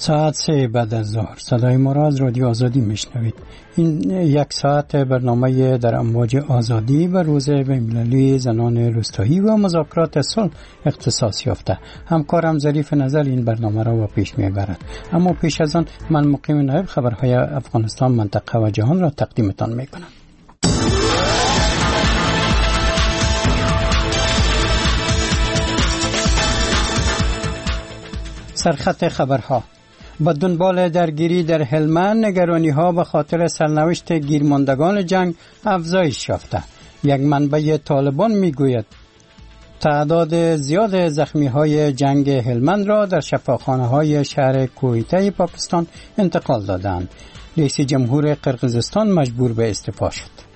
ساعت 3 بعد از ظهر صدای ما را از رادیو آزادی میشنوید. این یک ساعت برنامه در امواج آزادی و روز بین‌المللی زنان روستایی و مذاکرات صلح اختصاص یافته. همکارم ظریف نظر این برنامه را پیش میبرد. اما پیش از آن من مقیم نایب خبرهای افغانستان، منطقه و جهان را تقدیمتان میکنم. سرخط خبرها: با دنبال درگیری در هلمند، نگرانی‌ها به خاطر سرنوشت گیرماندگان جنگ افزایش یافته. یک منبع طالبان میگوید تعداد زیاد زخمی‌های جنگ هلمند را در شفاخانه‌های شهر کویته پاکستان انتقال دادند. رئیس جمهور قرقیزستان مجبور به استعفا شد.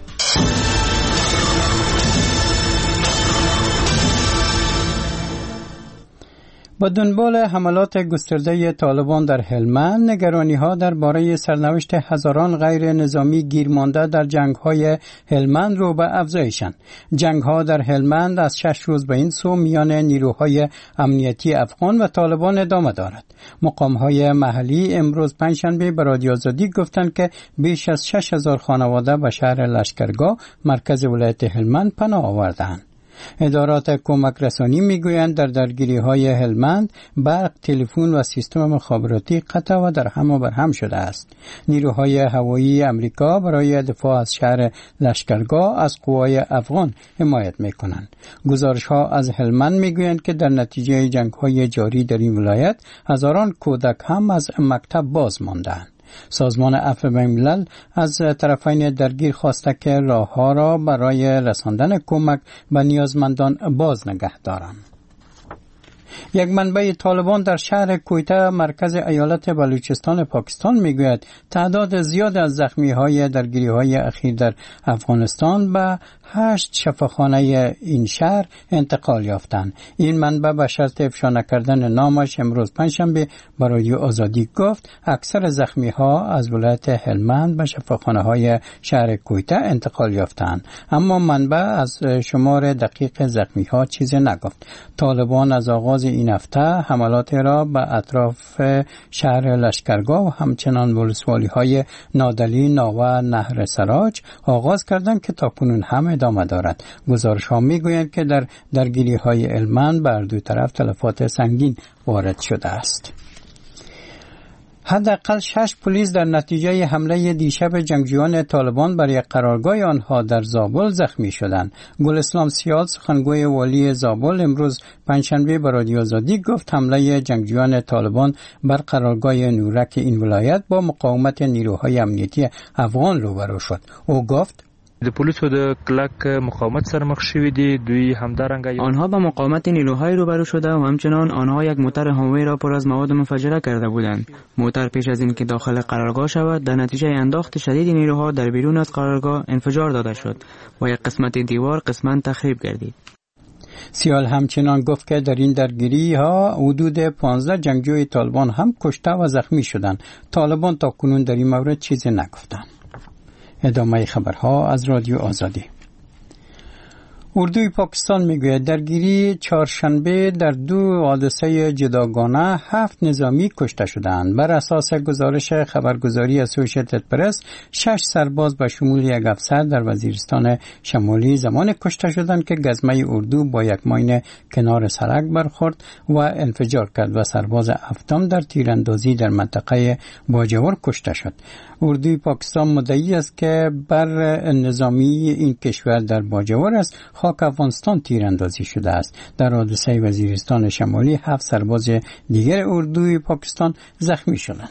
با دنبال حملات گسترده طالبان در هلمند، نگرانی‌ها درباره سرنوشت هزاران غیر نظامی گیرمانده در جنگ‌های هلمند رو به افزایشند. جنگ‌ها در هلمند از 6 روز به این سو میان نیروهای امنیتی افغان و طالبان ادامه دارد. مقام‌های محلی امروز پنجشنبه به رادیو آزادی گفتند که بیش از 6000 خانواده به شهر لشکرگاه مرکز ولایت هلمند پناه آوردند. ادارات کمک رسانی میگویند در درگیری‌های هلمند برق، تلفن و سیستم مخابراتی قطع و در هم و بر هم شده است. نیروهای هوایی امریکا برای دفاع از شهر لشکرگاه از قوای افغان حمایت میکنند. گزارش‌ها از هلمند میگویند که در نتیجه جنگ‌های جاری در این ولایت هزاران کودک هم از مکتب باز ماندند. سازمان عفو بین‌الملل از طرفین درگیر خواسته که راه‌ها را برای رساندن کمک به نیازمندان باز نگه دارند. یک منبع طالبان در شهر کویته مرکز ایالت بلوچستان پاکستان میگوید تعداد زیاد از زخمی‌های درگیری‌های اخیر در افغانستان به 8 شفاخانه این شهر انتقال یافتند. این منبع به شرط افشا نکردن نامش امروز پنجشنبه به رادیو آزادی گفت اکثر زخمی‌ها از ولایت هلمند به شفاخانه‌های شهر کویته انتقال یافتند، اما منبع از شمار دقیق زخمی‌ها چیزی نگفت. طالبان از آغاز این هفته حملات را به اطراف شهر لشکرگاه و همچنان ولسوالی‌های نادلی، ناوه، نهر سراج آغاز کردند که تاکنون هم ادامه دارد. گزارش‌ها می‌گویند که در درگیری‌های هلمند بر دو طرف تلفات سنگین وارد شده است. حداقل 6 پلیس در نتیجه حمله دیشب جنگجویان طالبان بر یک قرارگاه آنها در زابل زخمی شدند. گل اسلام سیال سخنگوی والی زابل امروز پنجشنبه به رادیو آزادی گفت حمله جنگجویان طالبان بر قرارگاه نورک این ولایت با مقاومت نیروهای امنیتی افغان روبرو شد. او گفت د پولیسو د کلک مقاومت سره مخ شوي دي. دوی همدارنګه آنها با مقاومت نیروهای روبرو شده و همچنان آنها یک موتر هامی را پر از مواد منفجره کرده بودند. موتر پیش از اینکه داخل قرارگاه شود در نتیجه انداخت شدید نیروها در بیرون از قرارگاه انفجار داده شد و یک قسمت دیوار قسماً تخریب گردید. سیال همچنان گفت که در این درگیری ها حدود 15 جنگجوی طالبان هم کشته و زخمی شدند. طالبان تا کنون در این مورد چیزی نگفتند. ادامه خبرها از رادیو آزادی. اردوی پاکستان میگوید درگیری چهارشنبه در 2 حادثه جداگانه 7 نظامی کشته شدند. بر اساس گزارش خبرگزاری اسوسییتد پرس 6 سرباز به شمول یک افسر در وزیرستان شمالی زمان کشته شدند که گزمه اردو با یک ماین کنار سرک برخورد و انفجار کرد و سرباز هفتم در تیراندازی در منطقه باجور کشته شد. اردوی پاکستان مدعی است که بر نظامی این کشور در باجور است خاک افغانستان تیراندازی شده است. در حادثه وزیرستان شمالی 7 سرباز دیگر اردوی پاکستان زخمی شدند.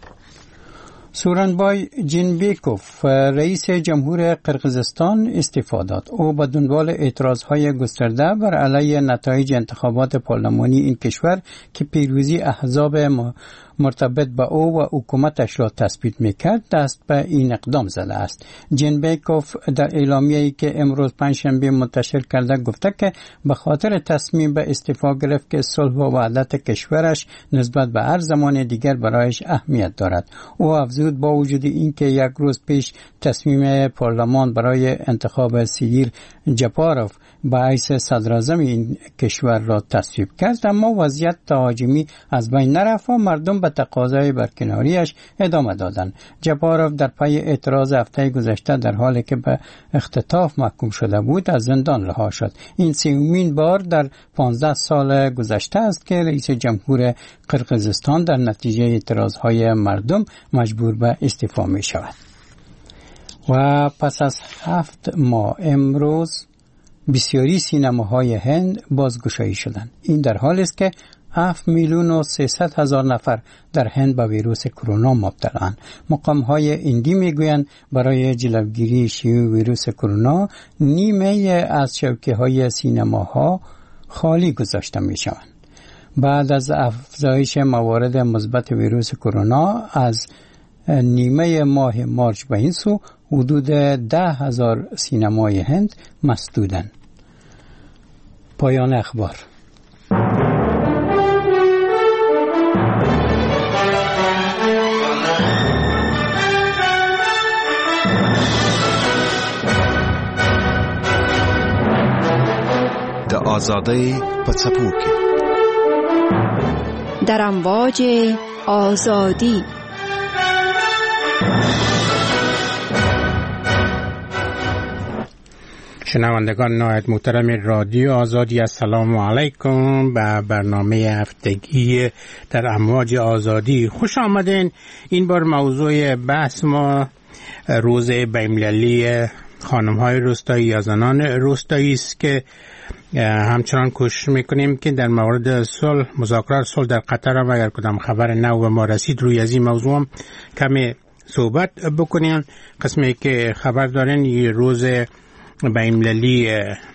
سورنبای جینبیکوف رئیس جمهور قرقیزستان استعفا داد. او به دنبال اعتراضهای گسترده بر علیه نتایج انتخابات پارلمانی این کشور که پیروزی احزاب مرتبط به او و حکومتش را تثبیت میکرد دست به این اقدام زده است. جینبیکوف در اعلامیه‌ای که امروز پنجشنبه منتشر کرده گفته که به خاطر تصمیم به استعفا گرفت که صلح و وحدت کشورش نسبت به هر زمان دیگر برایش اهمیت دارد. او افزود زود با وجود اینکه یک روز پیش تصمیم پارلمان برای انتخاب سیدیر جپاروف به حیث صدراعظم این کشور را تصویب کرد، اما وضعیت تهاجمی از بین نرفت و مردم به تقاضای برکناریش ادامه دادند. جپاروف در پی اعتراض هفته گذشته در حالی که به اختطاف محکوم شده بود از زندان رها شد. این سومین بار در 15 سال گذشته است که رئیس جمهور قرقیزستان در نتیجه اعتراضهای مردم مجبور به استعفا می شود. و پس از 7 ماه امروز بسیاری سینماهای هند بازگشایی شدند. این در حالی است که 7,300,000 نفر در هند به ویروس کرونا مبتلان. مقام‌های هندی میگویند برای جلوگیری شیوع ویروس کرونا نیمه از شوکه‌های سینماها خالی گذاشته میشوند. بعد از افزایش موارد مثبت ویروس کرونا از نیمه ماه مارچ به این سو حدود 10,000 سینمای هند مسدودند. پایان اخبار. د آزادی په څپو کې در امواج آزادی. شنوندگان نهایت محترم رادیو آزادی، السلام علیکم به برنامه هفتگی در امواج آزادی خوش آمدین. این بار موضوع بحث ما روز بین‌المللی خانم‌های روستایی یا زنان روستایی است که همچنان کوشش میکنیم که در مورد صلح، مذاکرات صلح در قطر هم اگر کدام خبر نو به ما رسید روی از این موضوع هم کمی صحبت بکنیم. قسمی که خبر دارین این روز بین‌المللی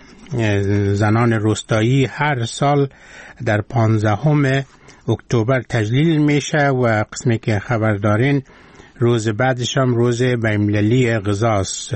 زنان روستایی هر سال در 15 اکتبر تجلیل میشه و قسمی که خبر دارین روز بعدش هم روز بین‌المللی غذاست.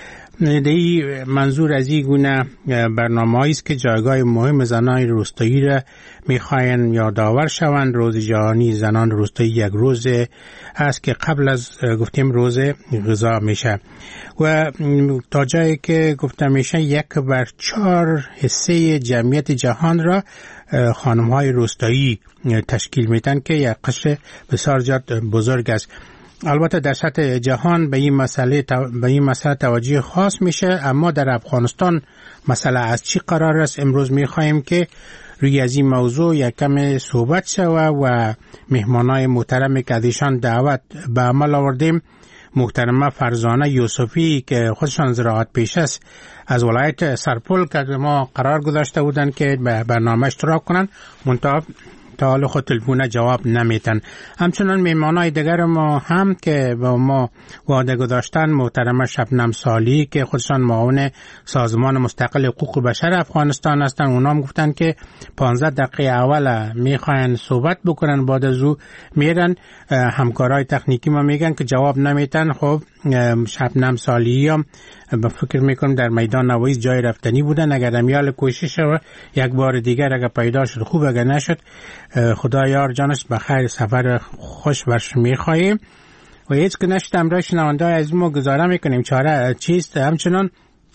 دی منظور از این گونه برنامه‌ای است که جایگاه مهم زنان روستایی را می‌خواهند یادآور شوند. روز جهانی زنان روستایی یک روز است که قبل از گفتیم روز غذا میشه و تا جایی که گفته میشه 1/4 حصه جمعیت جهان را خانم‌های روستایی تشکیل میدن که یک قشر بسیار بزرگ است. البته در سطح جهان به این مسئله توجه خاص میشه، اما در افغانستان مسئله از چی قرار است امروز میخواهیم که روی از این موضوع یک کم صحبت شود و مهمانای محترم که ازشان دعوت به عمل آوردیم، محترمه فرزانه یوسفی که خودشان زراعت پیش است از ولایت سرپل که ما قرار گذاشته بودند که به برنامه اشتراک کنند، منتها تا حال خود تلفون جواب نمیتن. همچنان میمانای دیگر ما هم که با ما وعده گذاشتن محترمه شبنم سالی که خودشان معاون سازمان مستقل حقوق بشر افغانستان هستن، اونا هم گفتن که 15 دقیقه اول میخواین صحبت بکنن، بعد از او میرن. همکارای تکنیکی ما میگن که جواب نمیتن. خب شبنم سالی هم به فکر میکنم در میدان نویس جای رفتنی بودن. اگر امیال کوشش و یک بار دیگر اگر پیدا شد خوب، اگر نشد خدا یار جانش بخیر، سفر خوش برش میخواییم و هیچ که نشد امرای شنونده از ما گزاره میکنیم چاره چیست. همچنان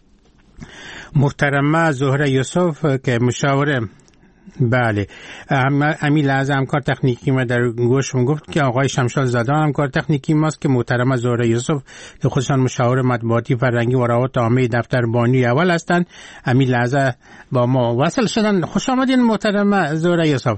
محترمه زهره یوسف که مشاوره بله امیل از همکار تکنیکی ما در گوشم گفت که آقای شمشاد زاده همکار تکنیکی ماست که محترمه زهره یوسف که خودشان مشاور مطبوعاتی فرهنگی و روابط عامه دفتر بانی اول هستند امیل از با ما وصل شدن. خوش آمدین محترمه زهره یوسف.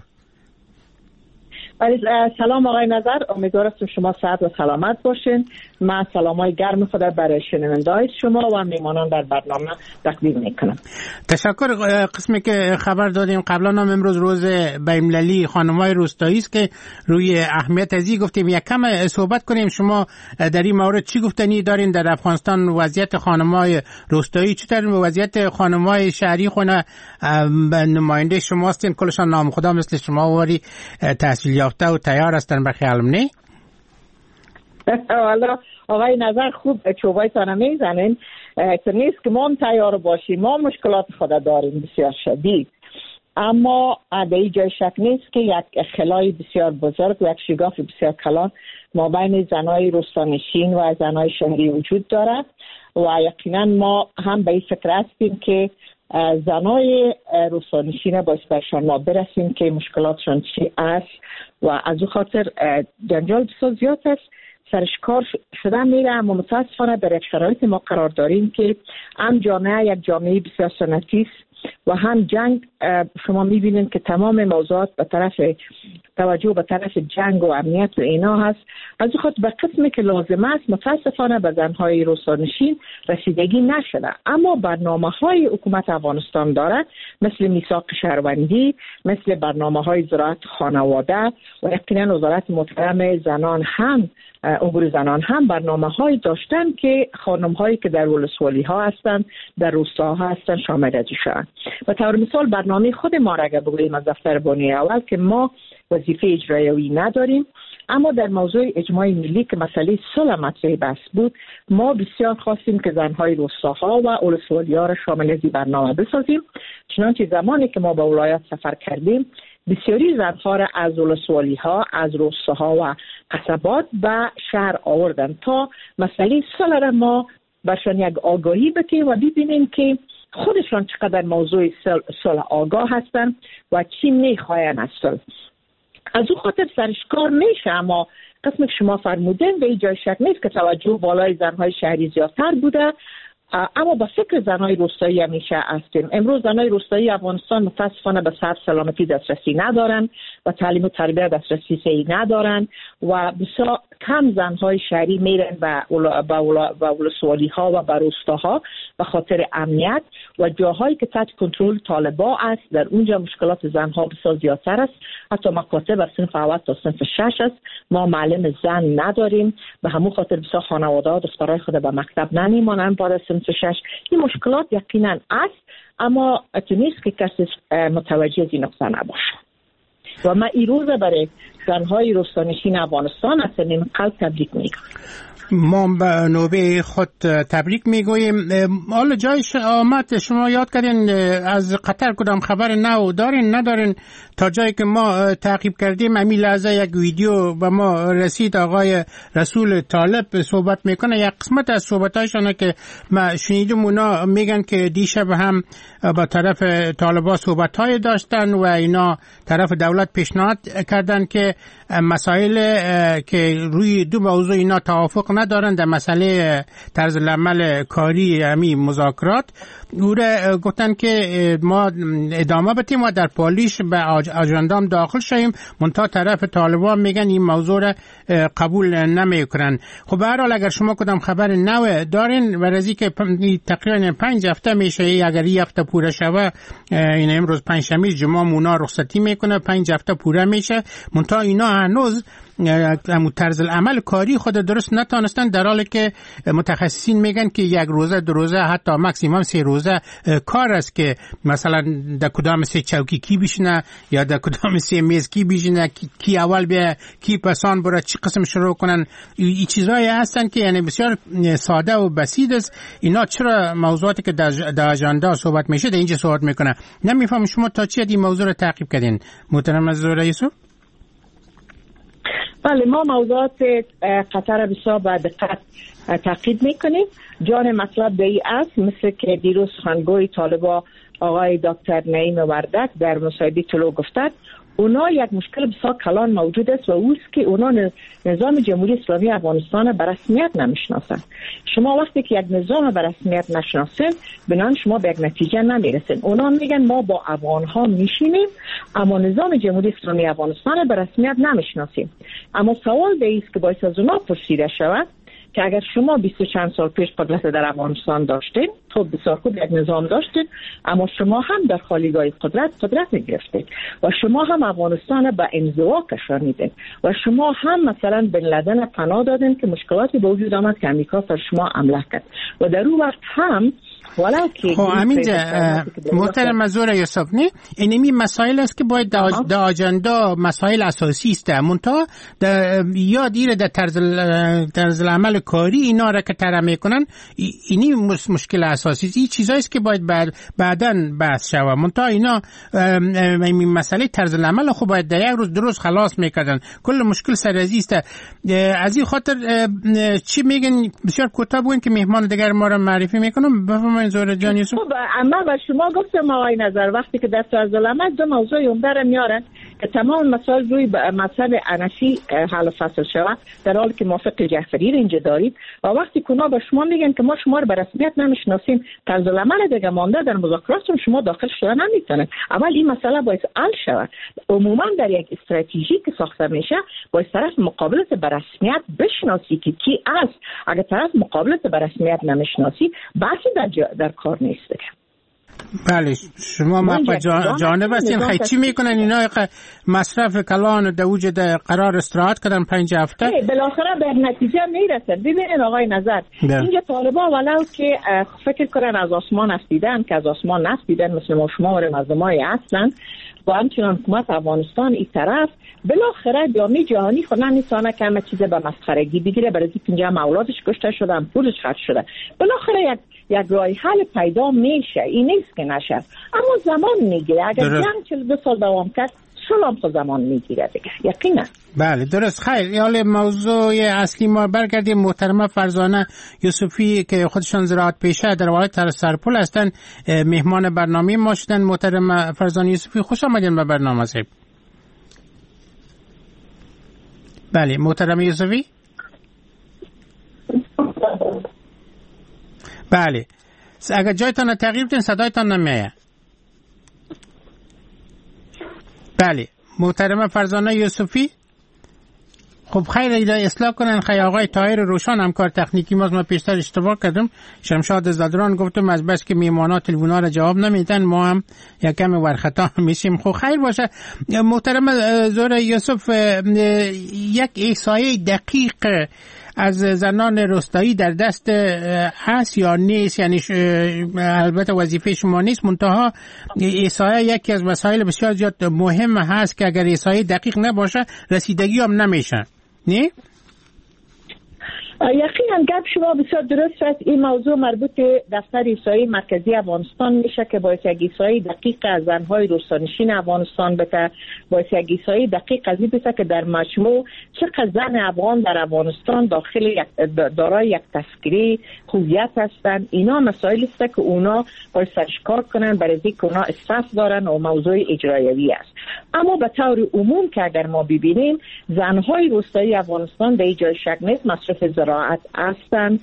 سلام آقای نظر، امیدوارم شما صحت و سلامت باشین. من سلامای گرم خود برای شنونده‌های شما و میمانان در برنامه تقدیم میکنم. تشکر. قسمی که خبر دادیم قبلا هم امروز روز بین‌المللی خانم‌های روستایی است که روی اهمیت ازی گفتیم یک کم صحبت کنیم. شما در این مورد چی گفتنی دارین؟ در افغانستان وضعیت خانم‌های روستایی چطور و وضعیت خانم‌های شهری خونه نماینده شما هستین، کلشان نام خدا مثل شما واری تحصیل یافته و تیار هستن به خیالم نه؟ والا آقای نظر خوب چوبایتان میزنین که نیست که ما هم تیار باشیم، ما مشکلات خود داریم بسیار شدید، اما در این جای شک نیست که یک خلای بسیار بزرگ و یک شگاف بسیار کلان مابین زنای روستانشین و زنای شهری وجود دارد و یقینا ما هم به این فکر هستیم که زنای روستانشین باید برشان ما برسیم که مشکلاتشان چی است و از او خاطر جنجال بسیار زیاد است، سرش کار شده میره. اما متاسفانه در یک شرایط ما قرار داریم که هم جامعه یک جامعه بسیار سنتی است و هم جنگ. شما میبینید که تمام موضوعات به طرف توجه به طرف جنگ و امنیت و اینا هست. از خود به قسمی که لازم است متاسفانه به زنهای روستانشین رسیدگی نشده. اما برنامه‌های حکومت افغانستان داره، مثل میثاق شهروندی، مثل برنامه‌های زراعت خانواده و یقینا وزارت محترم زنان هم امور زنان هم برنامه‌های داشتن که خانم‌هایی که در ولسوالی‌ها هستند، در روستاها هستند شامل از شدن. به طور مثال برنامه خود ما را اگر بگوییم از دفتر بانی اول که ما وظیفه اجرایی نداریم، اما در موضوع اجماع ملی که مسئله صلح مطرح بحث بود، ما بسیار خواستیم که زنهای روستاها و ولسوالی‌ها را شامل از این برنامه بسازیم. چنانچه زمانی که ما به ولایت سفر کردیم بسیاری زنها را از ولسوالی‌ها، از روستاها و قصبات به شهر آوردن تا مسئله صلح را ما برشان یک آگاهی بدیم و ببینیم که خودشان چقدر موضوع صلح آگاه هستند و چی میخواین از صلح. از او خاطر سرشکار میشه، اما قسم که شما فرمودین به این جای شک نیست که توجه بالای زنهای شهری زیادتر بوده، اما با فکر زنهای روستایی همیشه هستیم. امروز زنهای روستایی افغانستان متاسفانه به صحت سلامتی دسترسی ندارن و تعلیم و تربیت دسترسی صحیح ندارن و بسیار کم زنهای شهری میرن به ولسوالی ها و به روستاها به خاطر امنیت و جاهایی که تحت کنترل طالبا است در اونجا مشکلات زنها بسیار زیادتر است. حتی مکاتب از صنف اول تا صنف 6 است. ما معلم زن نداریم، به همون خاطر بسیار خانواده‌ها دخترای خود به مکتب نمیمانند بعد صنف 6. این مشکلات یقینا است، اما نیست که کسی متوجه از این نقطه نباشه. و من این روز برای زنهای روستانشین افغانستان از صمیم قلب تبریک میگم. ما به نوبه خود تبریک میگوییم. حالا جایش آمد شما یاد کردین از قطر کدام خبر نو دارین ندارین؟ تا جایی که ما تعقیب کردیم همین لحظه یک ویدیو به ما رسید، آقای رسول طالب صحبت میکنه. یک قسمت از صحبتایشانه که ما شنیدیم اونا میگن که دیشب هم با طرف طالبا صحبتهای داشتن و اینا طرف دولت پیشنهاد کردن که مسائل که روی دو موضوع اینا توافق ندارن در مسئله طرز العمل کاری همین مذاکرات، او را گفتن که ما ادامه بدیم و در پالیش به آژاندام داخل شویم، منتها طرف طالبان میگن این موضوع را قبول نمیکنن. خب به هر حال اگر شما کدام خبر نو دارین و رزی که تقریبا 5 هفته میشه، اگر این هفته پوره شوه، این امروز پنجشنبه جمعه مونا رخصتی میکنه، 5 هفته پوره میشه، منتها اینا هنوز طرز العمل کاری خود درست نتانستن، در حالی که متخصصین میگن که 1 روزه 2 روزه حتی ماکسیمم 3 روزه کار است که مثلا در کدام 3 چوکی کی بشینه یا در کدام 3 میز کی بشینه، کی اول بیا کی پسان بره، چی قسم شروع کنن. این چیزایی هستن که یعنی بسیار ساده و بسیط است. اینا چرا موضوعاتی که در اجندا صحبت میشه در اینجا صحبت میکنه؟ نمیفهم شما تا چی این موضوع رو تعقیب کردین محترم از رئیسو؟ بله، ما موضوعات قطر بسیار با دقت تعقیب میکنیم. جان مطلب به این است، مثل که دیروز سخنگوی طالبا آقای دکتر نعیم وردک در مصاحبه طلوع گفتند، اونا یک مشکل بسیار کلان موجود است و اوست که اونا نظام جمهوری اسلامی افغانستان به رسمیت نمیشناسند. شما وقتی که یک نظام به رسمیت نشناسید بنان شما به یک نتیجه نمیرسید. اونا میگن ما با افغانها میشینیم اما نظام جمهوری اسلامی افغانستان به رسمیت نمیشناسیم. اما سوال به است که باید از اونا پرسیده شود که اگر شما 20 چند سال پیش قدرت در افغانستان داشتید، خب بسیار خوب یک نظام داشتید، اما شما هم در خالیگاه قدرت گرفتید و شما هم افغانستان به انزوا کشانیدید و شما هم مثلا بن لدن پناه دادین که مشکلاتی به وجود آمد که امریکا سر شما حمله کرد و در اون وقت هم ولو که همینجا محترم زوره یوسف نه اینمی مسائل است که باید در آجندا مسائل اساسی است منتها یا دیره در طرز العمل کاری اینا را که طرح میکنن اینی مشکل اساسی است. این چیزایی است که باید بعداً بحث شود منتها اینا این مسئله طرز العمل خو باید در یک روز درست خلاص میکردن. کل مشکل سرازی است. از این خاطر چی میگن بسیار کوتاه بگوین که مهمان دیگر ما را معرفی میکنم. بفرمایید زهره جان یوسف. خب اما و شما گفتم آقای نظر وقتی که در طرز العمل دو موضوع عمده را میارن که تمام مسائل روی مسئله انشی حل و فصل شود، در حالی که موافق جعفری را اینجا دارید و وقتی کنا به شما میگن که ما شما رو به رسمیت نمیشناسیم، طرز العمل دیگه مانده در مذاکراتون شما داخل شدن نمیتونید. اول این مسئله باید حل شود. عموما در یک استراتژی که ساخته میشه باید طرف مقابلت به رسمیت بشناسی که کی است. اگر طرف مقابلت به رسمیت نمیشناسی بحثی در کار نیست. بله شما مقبه جانب هستین. خیلی چی میکنن اینا مصرف کلان در وجود قرار استراحت کردن 5 هفته بالاخره به نتیجه میرسن. ببینید آقای نظر اینجا طالبا ولو که فکر کنن از آسمان افتیدن که از آسمان نفتیدن مثل ما شما و مردمای اصلا با همچنان حکومت افغانستان این طرف بالاخره جامعه جهانی خود نمیتونه که همه چیز به مسخرگی بگیره برای اینکه اینجا اولادش کشته شدن پولش خرج شده. بالاخره یک راه حل پیدا میشه. این نیست که نشه اما زمان میگیره. اگر جنگ 42 سال دوام کرد سلام خود زمان میگیره دیگه یقینا. بله درست. خیر حالا موضوع اصلی ما برگردیم. محترمه فرزانه یوسفی که خودشان زراعت پیشه در ولایت سرپل هستن مهمان برنامه ما شدن. محترمه فرزانه یوسفی خوش آمدین به برنامه صاحب. بله محترمه یوسفی. بله اگر جایتان تغییر بدین صدایتان نمیاد. بله محترمه فرزانه یوسفی. خب خیر ایده اصلاح کنن. خیلی آقای طاهر روشان همکار تکنیکی ماست. ما پیشتر اشتباه کردم. شمشاد زادران گفتم از بس که میمانا تلفن‌ها را جواب نمیدن ما هم یکم ورخطا میشیم. خب خیر باشه. محترمه زهره یوسف یک احصایه دقیق از زنان روستایی در دست هست یا نیست؟ یعنی البته وظیفه شما نیست منتها احصایه یکی از مسائل بسیار زیاد مهم هست که اگر احصایه دقیق نباشه رسیدگی هم نمیشه نه؟ یقینا گپ شما بسیار درست است. این موضوع مربوط به دفتر احصایی مرکزی افغانستان میشه که باید یک احصایی دقیق از زنهای روستانشین افغانستان بده. باید یک احصایی دقیق از این بشه که در مجموع چقدر زن افغان در افغانستان داخل دارای یک تذکره هویت هستند. اینا مسائلی است که اونا باید سرش کار کنن برای اینکه اونا اساس دارن و موضوع اجرایی است. اما به طور عموم که اگر ما ببینیم زنهای روستایی افغانستان به جای شک نیست مصرف زراعت هستند،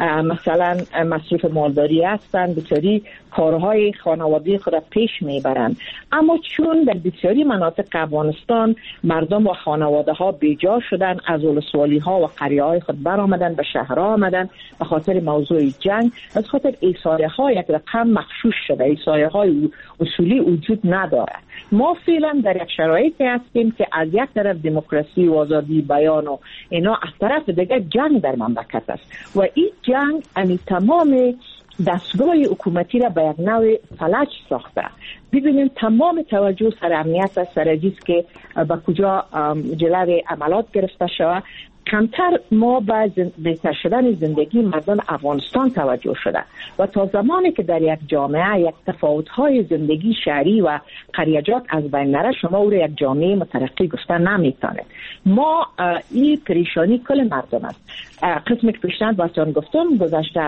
مثلا مصرف مالداری هستند، بسیاری کارهای خانوادگی خود پیش میبرند. اما چون در بسیاری مناطق افغانستان مردم و خانواده ها بیجا شدن، از ولسوالی ها و قریه های خود برآمدن، به شهرها آمدن به خاطر موضوع جنگ، از خاطر احصایه ها یک رقم مخشوش شده، احصایه های اصولی وجود نداره. ما فعلا در یک شرایطی هستیم که از یک طرف دموکراسی و آزادی بیان و اینا، از طرف دیگه جنگ در مملکت است و این جنگ تمام دستگاه حکومتی را به یک نوع فلج ساخته. ببینیم تمام توجه سر امنیت است، سر چیز که به کجا جلوی عملات گرفته شود. کمتر ما به بهتر شدن زندگی مردم افغانستان توجه شده و تا زمانی که در یک جامعه یک تفاوت‌های زندگی شهری و قریجات از بین نره شما او را یک جامعه مترقی گفتن نمیتونه. ما این پریشانی کل مردم است. قسمی که پیشتر باتون گفتم گذشته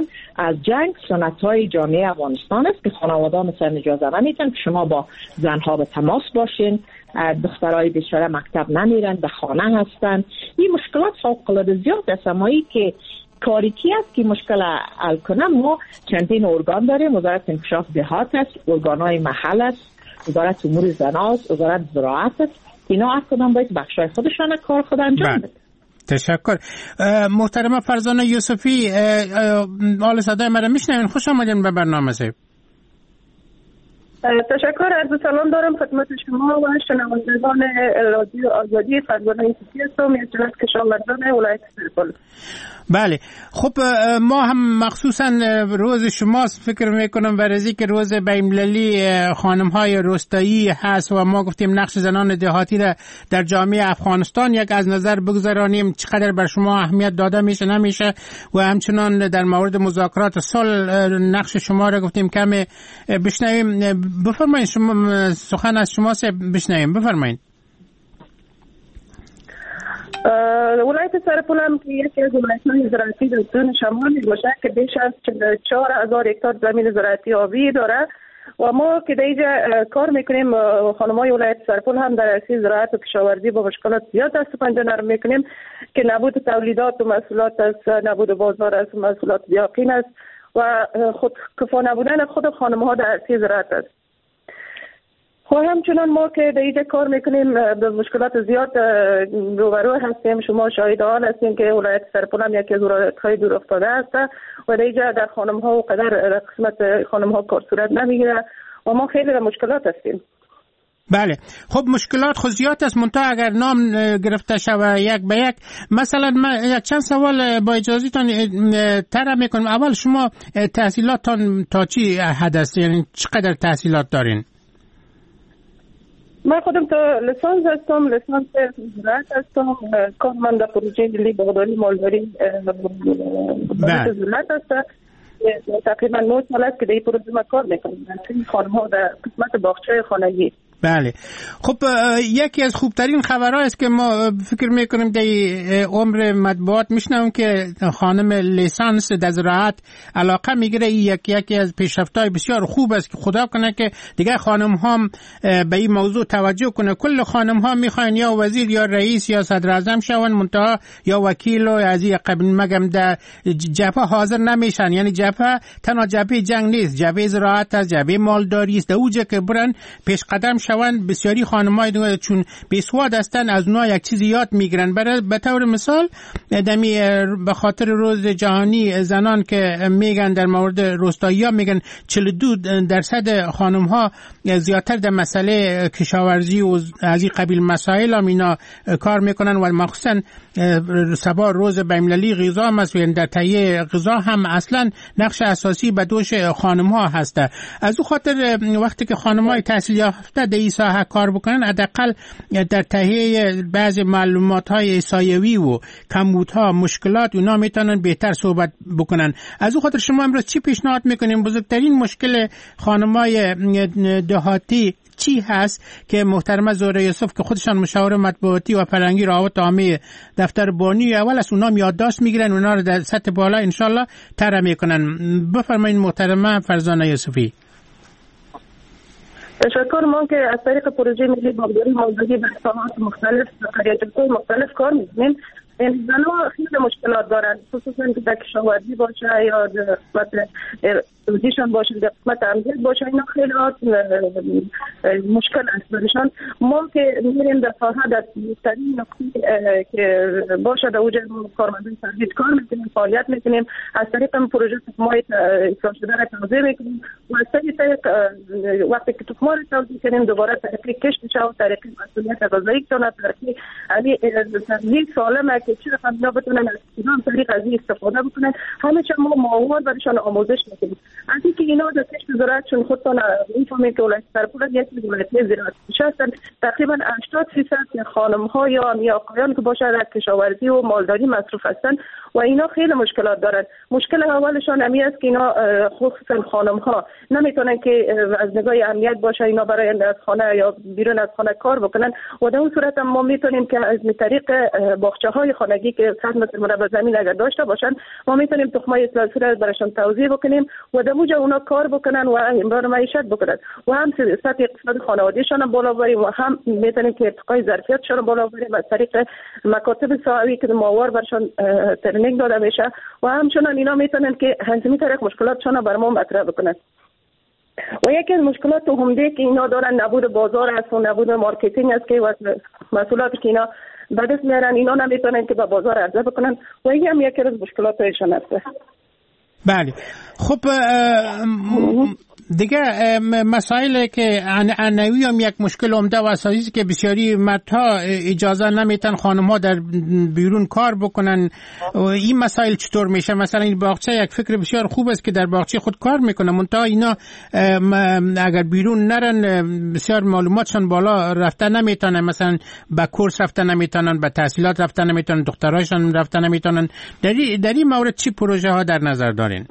از جنگ سنت‌های جامعه افغانستان است که خانواده مثلا اجازه نمیدن که شما با زنها به تماس باشین، دخترای بیچاره مکتب نمیرن، به خانه هستن. این مشکلات فوق‌العاده زیاد است. اما که کاری کی است که مشکل حل کنه؟ ما چندین ارگان داریم. وزارت انکشاف دهات است، ارگان‌های محل است، وزارت امور زنان است، وزارت زراعت است. اینا هر کدام باید بخشای خودشان کار خود انجام بده. تشکر. محترمه فرزانه یوسفی، حال صدای مرا میشنوین؟ خوش آمدین به برنامه صاحب. تشکر. عرض سلام دارم خدمت شما و شنوندگان رادیو آزادی. فرزانه یوسفی هستم از جناح کشاورزان ولایت سرپل. بله خب ما هم مخصوصا روز شماست فکر میکنم ورزی که روز بین‌المللی خانم‌های روستایی هست و ما گفتیم نقش زنان دهاتی را در جامعه افغانستان یک از نظر بگذارانیم، چقدر بر شما اهمیت داده میشه نمیشه و همچنان در مورد مذاکرات صلح نقش شما را گفتیم کم بشنویم. بفرمایید، شما سخن از شما بشنویم، بفرمایید. ولایت سرپل هم که یکی از ولایت‌های زراعتی در استان شمال میباشه که بیش از 4,000 هکتار زمین زراعتی آبی داره و ما که در اینجا کار میکنیم خانم‌های ولایت سرپل هم در عرصه زراعت و کشاورزی با مشکلات زیاد دست و پنجه نرم میکنیم که نبود تولیدات و محصولات است، نبود بازار است، محصولات یقین است و خود کفا نبودن خود خانم‌ها در عرصه زراعت است. و همچنان ما که در اینجا کار میکنیم به مشکلات زیاد روبرو هستیم. شما شاهد حال هستیم که ولایت سرپل هم یکی از ولایت‌های دور افتاده است و در اینجا در خانم‌ها و قدر قسمت خانم‌ها کار صورت نمیگیره و ما خیلی در مشکلات هستیم. بله خب مشکلات خود زیاد است، منتها اگر نام گرفته شود یک به یک، مثلا من چند سوال با اجازهتان طرح میکنم. اول شما تحصیلاتتان تا چی حد است، یعنی چقدر تحصیلات دارین؟ من خودم تا لیسانس هستم، لیسانس زراعت هستم، کارمند پروژه ملی باغداری مالداری زراعت هستم. تقریبا 9 سال است که در این پروژه ما کار میکنم، این خانم‌ها در قسمت باغچه خانگی. بله خب یکی از خوبترین خبرها است که ما فکر میکنیم در عمر مطبوعات میشنویم که خانم لیسانس در زراعت علاقه میگیره. یکی از پیشرفت‌های بسیار خوب است که خدا کنه که دیگه خانم ها به این موضوع توجه کنه. کل خانم ها میخواین یا وزیر یا رئیس یا صدر اعظم شون، منتها یا وکیل و از این قبل مگم در جبهه حاضر نمیشن. یعنی جبهه تنها جبهه جنگ نیست، جبهه زراعت است، جبهه مالداری است. اوجه که برن پیش قدم شون بسیاری خانم‌های دیگه چون بیسواد هستن از اونها یک چیزی یاد میگیرن. برای به طور مثال دمی به خاطر روز جهانی زنان که میگن در مورد روستایی‌ها میگن 42% خانم‌ها زیادتر در مسئله کشاورزی و از این قبیل مسائل هم اینا کار میکنن و مخصوصا سبا روز بین‌المللی غذا هم است و در تهیه غذا هم اصلا نقش اساسی به دوش خانم‌ها هسته. از اون خاطر وقتی که خانم‌های تحصیل یافته در این ساحه کار بکنن، حداقل در تهیه بعض معلومات‌های احصایوی و کمبودها مشکلات اونا میتونن بهتر صحبت بکنن. از اون خاطر شما امروز چی پیشنهاد میکنیم؟ بزرگترین مشکل خانم‌های دهاتی چی هست که محترمه زهره یوسف که خودشان مشاور مطبوعاتی و فرهنگی روابط عامه دفتر بانی اول از اونا یادداشت میگیرن، اونا رو در سطح بالا انشالله طرح میکنن. بفرمایید محترمه فرزانه یوسفی. تشکر. ما که از طریق پروژه ملی باغداری مالداری به ساحات مختلف قریه‌های مختلف کار میکنیم. زنها خیلی مشکلات دارن، خصوصا که در کشاورزی باشه یا در قسمت توزیشان باشه، در قسمت امنیت باشه، اینا خیلی مشکل است برشان. ما که میریم در ساحه در بیشترین نقطه که باشه در اوجه کارمندان سرویس کار میکنیم، فعالیت میکنیم، از طریق پروژه تخم‌های اصلاح شده را توزیع میکنیم و از طریق وقتی که تخم‌ها را توزیع کنیم دوباره طریق کشت و طریق مسئولیت غذایی کنه، طریق تغذیه سالمه که چه رقم اینا بتونن از کدام طریق از این استفاده بکنن. همیشه ما معاون برشان آموزش میکنیم. از اینکه اینا در کشت زراعتشون خودتان میفهمید که ولایت سرپل یک ولایت زراعتی هستن، تقریبا 80% خانم‌ها یا آقایان که باشه در کشاورزی و مالداری مصروف هستن و اینا خیلی مشکلات دارن. مشکل اولشان همی است که اینا خصوصا خانم‌ها نمیتونن که از نگاه امنیت باشه اینا برای از خانه یا بیرون از خانه کار بکنن و در اون صورت هم ما میتونیم که از طریق باغچه‌های خانگی که 100 متر مربع زمین اگر داشته باشن ما میتونیم تخم‌های اصلاح شده براشون توزیع بکنیم و در موجه اونا کار بکنن و امرار معیشت بکنن و هم سطح اقتصاد خانوادگیشون بالا ببریم و هم میتونیم که ارتقای ظرفیتشون بالا ببریم از طریق مکاتب ساحوی که ماور براشون ترنینگ داده میشه و همچنان اینا میتونن که همین طریق مشکلاتشون بر ما مطرح بکنن. و یکی از مشکلات عمده که اینا دارن نبود بازار است و نبود مارکتینگ است که محصولاتی که اینا به دست میارن اینا نمیتونن که به بازار عرضه بکنن و این هم یکی از مشکلاتشون است. بله خب دیگه مسائل که عنوی هم یک مشکل عمده و اساسی که بسیاری مردها اجازه نمیتن خانم‌ها در بیرون کار بکنن. این مسائل چطور میشه؟ مثلا این باغچه یک فکر بسیار خوب است که در باغچه خود کار میکنه، منتها اینا اگر بیرون نرن بسیار معلوماتشون بالا رفته نمیتونن، مثلا به کورس رفته نمیتونن، به تحصیلات رفته نمیتونن، دخترایشون رفته نمیتونن. در این مورد چی پروژه ها در نظر دارین؟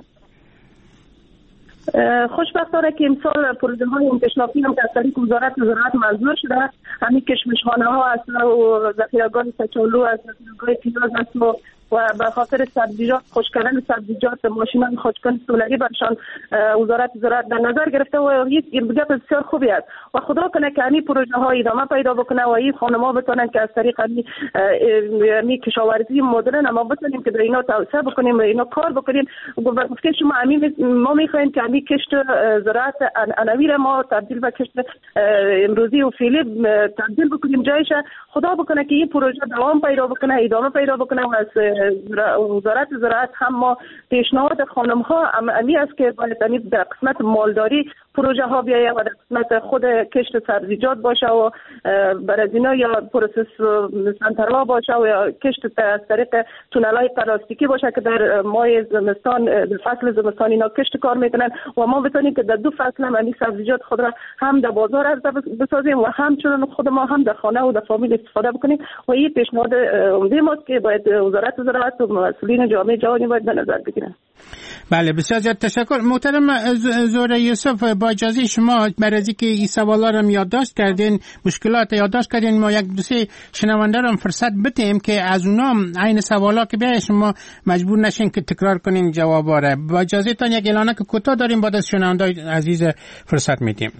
خوشبختانه که امسال پروژه های انکشافی هم که از طریق وزارت زراعت منظور شده. همین کشمشخانه ها هست و ذخیره‌گاه کچالو هست، ذخیره‌گاه پیاز هست و به خاطر سبزیجات، خشک کردن سبزیجات، ماشینان خشک‌کن سولری برشان وزارت زراعت در نظر گرفته و یک گپ بسیار خوبی است و خدا کنه که همین پروژه ها ادامه پیدا بکنه و این خانم‌ها بتونن که از طریق همین کشاورزی مدرن ما بتونیم که در اینا توسعه بکنیم و اینا کار بکنیم. گفته شما ما می‌خوایم که همین کشت زراعت عنوی را ما تبدیل به کشت امروزی و فعلی تبدیل بکنیم جایش. خدا بکنه که این پروژه دوام پیدا بکنه، ادامه پیدا بکنه و از وزارت زراعت هم ما پیشنهاد خانم ها امی است که باید در قسمت مالداری پروژه ها بیاید و در قسمت خود کشت سبزیجات باشه و برازینا یا پروسس سنترها باشه و یا کشت از طریق تونل‌های پلاستیکی باشه که در ماه زمستان، در فصل زمستان اینا کشت کار میکنن و ما بتونیم که در دو فصل هم این سبزیجات خود را هم در بازار عرضه بسازیم و همچنین خود ما هم در خانه و در فامیل استفاده بکنیم و این پیشنهاد عمده ماست که باید وزارت زراعت و مسئولین جامعه جهانی باید به نظر بگیرن. بله، بسیار زیاد تشکر. محترم زهره یوسف، با اجازه شما برای اینکه این سوالا رو یادداشت کردین، مشکلات یادداشت کردین، ما یک دو سه شنونده رو فرصت بدیم که از اونها عین سوالا که بیای شما مجبور نشین که تکرار کنین جوابا رو. با اجازه تان یک اعلانه که کوتاه داریم، بعد از شنونده عزیز فرصت میدیم.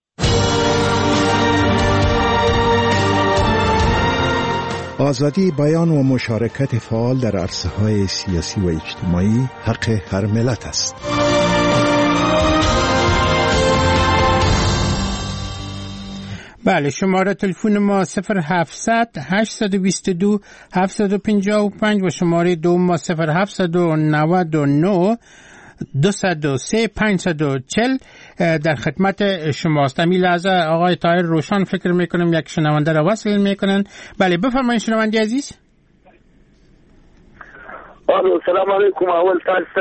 آزادی بیان و مشارکت فعال در عرصه‌های سیاسی و اجتماعی حق هر ملت است. بله، شماره تلفن ما 0700 822 755 و شماره دوم ما 0799 203 540 در خدمت شماست. امی لحظه آقای طاهر روشن فکر میکنم یک شنونده را وصل میکنن. بله بفرمایید شنونده عزیز. السلام علیکم. اول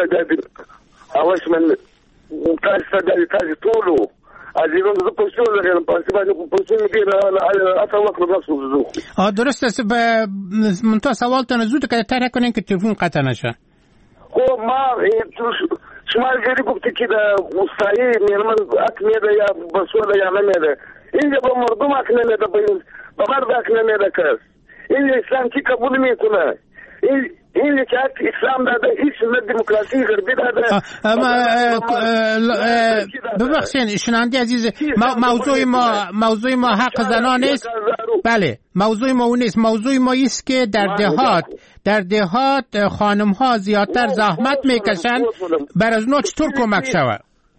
تاسو طولو عزیزان زه پښتو لرم، پښتو باندې پښتو کې اصل وخت نفسو درست است. به منتها سوال تان زود که تر کنین که تلفن قطع نشه. خب ما شما جدی گفته که در مستعی میرمن اک میده یا بسوله یا نمیده، اینجا با مردم اک نمیده، با مرد اک نمیده کس. اینجا اسلام کی قبول میکنه؟ این که اسلام داده هیچ نه دموکراسی غربی داده. ببخشید شنونده عزیز، موضوع ما حق زنان نیست. بله، موضوع ما اون نیست. موضوع ما است که در دهات خانم ها زیادتر زحمت میکشن، بر از اونا چطور کمک شود؟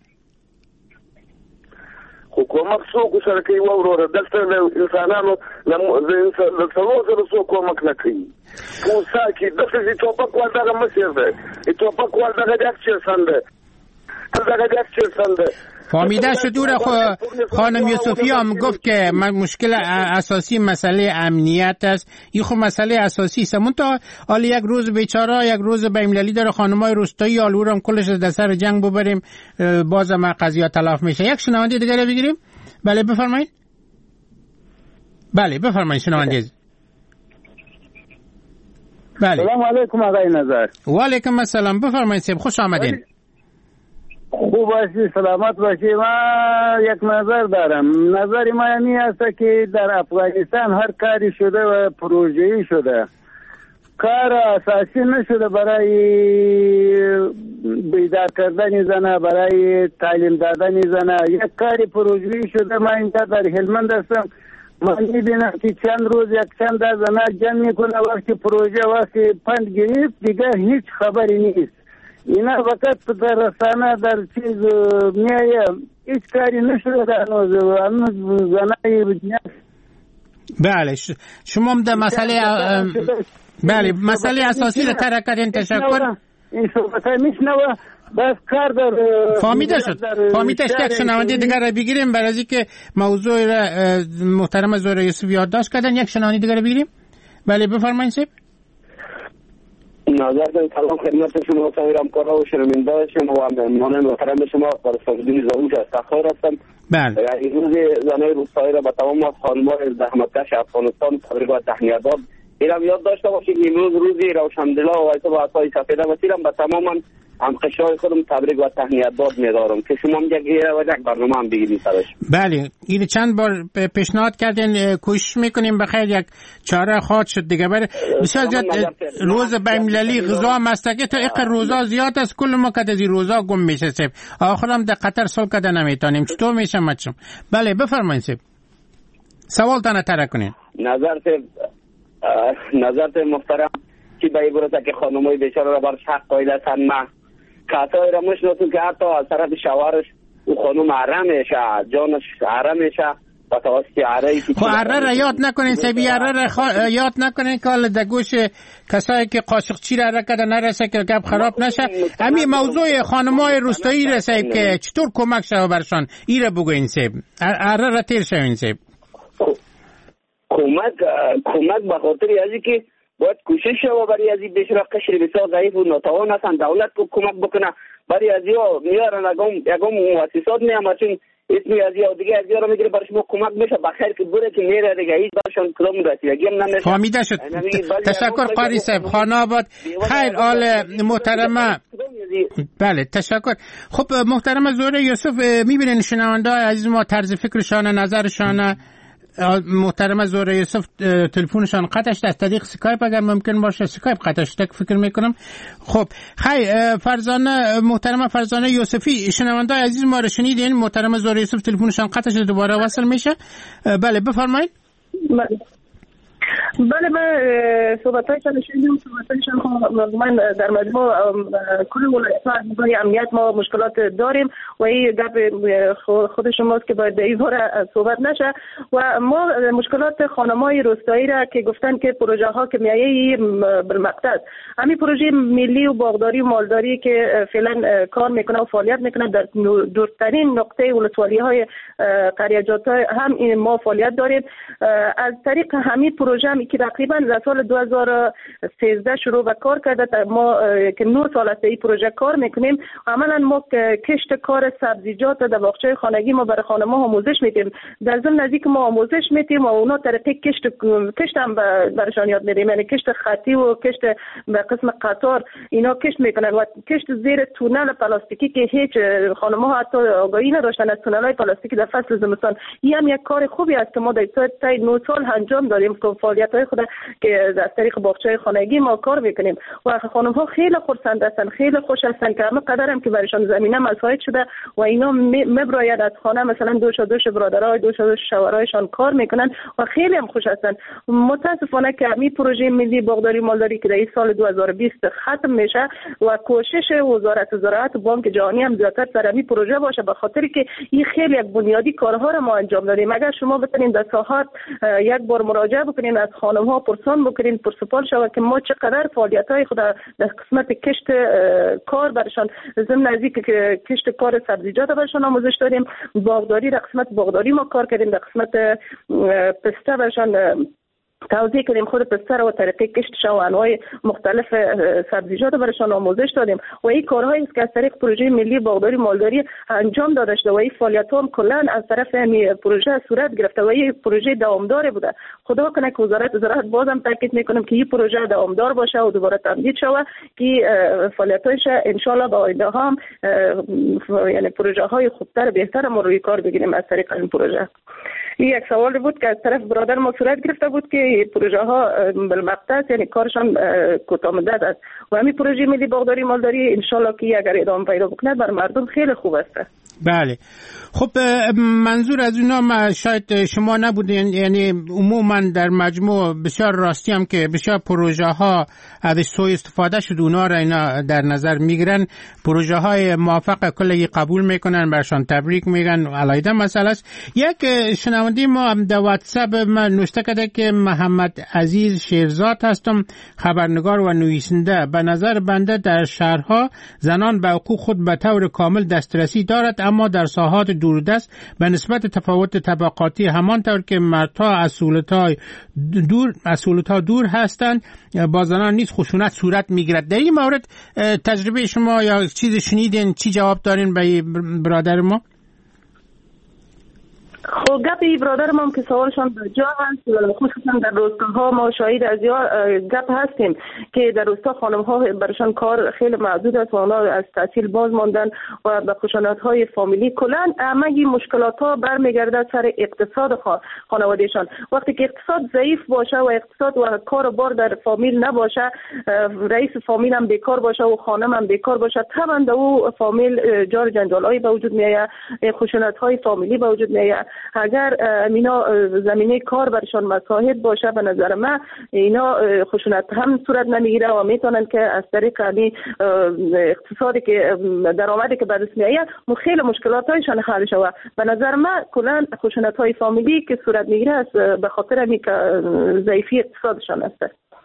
حکومت څوک سره کوي وروره دلته انسانانو د څلور سره څوک کومک نه کوي. موسی کې دغه ټوپک ولدغه مسیر ده، ټوپک ولدغه دغه څه فهمیده شدور. خانم یوسفی هم گفت که مشکل اساسی مسئله امنیت است. این خب مسئله اساسی است. منتها حال یک روز بیچاره، یک روز بین‌المللی داره خانمای روستایی آلو هم کلش در سر جنگ ببریم، بازم قضیه تلف میشه. یک شنونده دیگه رو بگیریم. بله بفرمایید. بله بفرمایید شنونده. بله. سلام علیکم آقای نظر. و علیکم السلام. بفرمایید سیب، خوش آمدین. خوب باشی، سلامت باشی. ما یک نظر دارم. نظر ما این است که در افغانستان هر کاری شده و پروژه‌ای شده، کار اساسی نشده برای بیدار کردن زنه، برای تعلیم دادن زنه. یک کاری پروژه‌ای شده. ما اینجا در هلمند هستم، من میبینم که چند روز چند زنه جمع میکنه، وقتی پروژه وقتی پند گرفت دیگه هیچ خبری نیست. اینا فقط در رسانه در چیز میایه، هیچ کاری نشده هنوز زنای. بله شما هم در مسئله مسئله اساسی را ترک کردین. تشکر. این صحبت میشنوه بس کار در فهمیده شد. یک شنونده دیگر را بگیریم برای از اینکه موضوع را محترم زهره یوسف یادداشت کردن. یک شنونده دیگر را بگیریم. بله بفرمایید سیب. نظر دارم سلام خدمت شما سایرام کارا و شنونده شما و مهمان محترم شما فرستادین زاوج از تخار هستم. بله. امروز زنای روستایی را به تمام خانم‌های زحمتکش افغانستان تبریک و تهنیت داد. اینم یاد داشته باشید امروز روزی روشندل‌ها و ایت و عصای سفیده وسیرم به تمام همقشای خودم تبریک و تهنیت داد می‌دارم که شما هم یک برنامه هم بگیرید سرش. بله این چند بار پیشنهاد کردین، کوشش میکنیم بخیر یک چاره خواهد شد دیگه. برای بسیار زیاد روز بین‌المللی غذا مستقی تا اقر روزا زیاد است، کل ما که از این روزا گم میشه سیب، آخرام در قطر صلح کده نمیتونیم. چطور میشه مچم؟ بله بفرمایید سیب، سوال تانه تره کنین. نظر محترم که به گروه که خانمای بیچاره را برش حق قائل هستند، ما کسایی را میشناسیم که حتی از طرف شوهرش او خانم عره میشه، جانش عره میشه و توسط عره خب عره را یاد نکنین سبی، عره را یاد نکنین که حالا در گوش کسایی که قاشقچی را عره کده نرسه که گپ خراب نشه. همین موضوع خانمای روستایی را سیب که چطور کمک شو برشان ای را بگوین سیب، عره را تیر شوین سیب. کمک به خاطر ازی که باید کوشش شو برای ازی بیشتر قشر بسیار ضعیف و ناتوان هستند، دولت کو کمک بکنه برای ازی ها میارن یکم مؤسسات میامد چون اسمی ازی ها دیگه ازی ها رو میگیره برش ما کمک میشه بخیر که بره که میره دیگه هیچ برشان کدام رسیدگی هم نمیشه. فهمیده شد. تشکر قاری صاحب، خانه آباد. خیر آل محترمه. بله تشکر. خب محترمه زهره یوسف، میبینین شنونده های عزیز ما طرز فکرشان، نظرشان. محترم زهره یوسف تلفنشان قطع شده، از طریق سکایپ اگر ممکن باشه سکایپ قطع شده فکر میکنم. خب فرزانه، محترم فرزانه یوسفی، شنونده عزیز ما رو شنیدین، محترم زهره یوسف تلفنشان قطع شده دوباره وصل میشه. بله بفرمایید. بله من صحبتایشان شنیدم، صحبتایشان من در مجموع کل ولایت‌ها از نگاه امنیت ما مشکلات داریم و این گپ خود شماست که باید این باره صحبت نشه و ما مشکلات خانم‌های روستایی را که گفتن که پروژه ها که میایه بالمقصد، همین پروژه ملی و باغداری و مالداری که فعلا کار میکنه و فعالیت میکنه در دورترین نقطه ولسوالی‌های قریه‌جات هم ما فعالیت داریم. از طریق همین پروژه که تقریبا در سال 2013 شروع به کار کرده، ما که 9 سال است این پروژه کار میکنیم. عملا ما کشت کار سبزیجات در باغچه خانگی ما برای خانم‌ها آموزش میدیم. در ضمن نزدیک ما آموزش میدیم و اونا طریق کشت هم برشان یاد میدیم، یعنی کشت خطی و کشت به قسم قطار اینا کشت میکنن و کشت زیر تونل پلاستیکی که هیچ خانم‌ها حتی آگاهی نداشتن از تونل‌های پلاستیکی در فصل زمستان. این هم یک کار خوبی است که ما در طی 9 سال انجام دادیم که فعالیت‌های خود که از طریق باغچه خانگی ما کار میکنیم و خانم‌ها خیلی خرسند هستند، خیلی خوش هستند که همه قدرم که برایشان زمینه مساعد شده و اینا میبراید از خانه مثلا دوش برادرای دوش شوهرایشان کار میکنن و خیلی هم خوش هستند. متاسفانه که همین پروژه ملی باغداری مالداری که در این سال 2020 ختم میشه و کوشش وزارت زراعت و بانک جهانی هم زیادتر سر همین پروژه باشه، به خاطر که این خیلی یک بنیادی کارها رو ما انجام دادیم. اگر شما بتونید در ساحات یک بار مراجعه بکنین، از خانم‌ها پرسان بکنین، پرسپال شود که ما چقدر فعالیت‌های خود در قسمت کشت کار برشان ضمن نزدیک که کشت کار سبزیجات برشان آموزش دادیم، باغداری در قسمت باغداری ما کار کردیم، در قسمت پسته برشان توضیح کردیم، خود پسته و طریقه کشتش و انواع مختلف سبزیجات برشان آموزش دادیم و این کارهایی است که از طریق پروژه ملی باغداری مالداری انجام داده شده و این فعالیت‌ها هم کلا از طرف پروژه صورت گرفته و این پروژه دوامدار بوده. خدا کنه که وزارت زراعت بازم تاکید میکنم که این پروژه دوامدار باشه و دوباره تمدید شود که فعالیت‌هاش ان شاء الله با آینده هم یعنی پروژه‌های خوبتر بهتر ما روی کار بگیریم از طریق این پروژه. این یک سوال بود که از طرف برادر ما صورت گرفته بود که پروژه ها بالمقطع یعنی کارشان کوتاه مدت است و همین پروژه ملی باغداری مالداری ان شاء الله که اگر ادامه پیدا بکنه بر مردم خیلی خوب است. بله خب منظور از اونا شاید شما نبودین، یعنی عموما در مجموع بسیار راستی هم که بسیار پروژه ها ازش سوء استفاده شد، اونا را اینا در نظر میگیرن، پروژه های موافق کلی قبول میکنن، برشان تبریک میگن، علیده مسئله است. یک شنونده شنونده ما در واتساپ من نوشته کرده که محمد عزیز شیرزاد هستم، خبرنگار و نویسنده. به نظر بنده در شهرها زنان به حقوق خود به طور کامل دسترسی دارد، اما در ساحات دوردست به نسبت تفاوت طبقاتی همانطور که مردها از سهولت‌ها دور هستند با زنان نیز خشونت صورت میگیرد. در این مورد تجربه شما یا چیز شنیدین، چی جواب دارین به برادر ما؟ خب گپ برادر ما که سوالشان به جا هست، خصوصا در روستاها ما شاهد از گپ هستیم که در روستا خانم ها برشان کار خیلی محدود است و اونا از تحصیل باز ماندن و به خشونت های فامیلی. کلا همه مشکلات ها برمیگرده سر اقتصاد خانوادهشان. وقتی که اقتصاد ضعیف باشه و اقتصاد و کار بار در فامیل نباشه، رئیس فامیل هم بیکار باشه و خانم هم بیکار باشه، طبعا در او فامیل جار جنجال هایی به وجود میاد، خشونت های فامیلی به وجود میاد. اگر اینا زمینه کار برشان مساعد باشه، به نظر من اینا خشونت هم صورت نمیگیره و میتونن که از طریق اقتصادی که درآمدی که به دست میاد خیلی مشکلاتایشان حل شود. به نظر من کلا خشونت های فامیلی که صورت میگیره است به خاطر اینکه ضعیفی اقتصادشان است.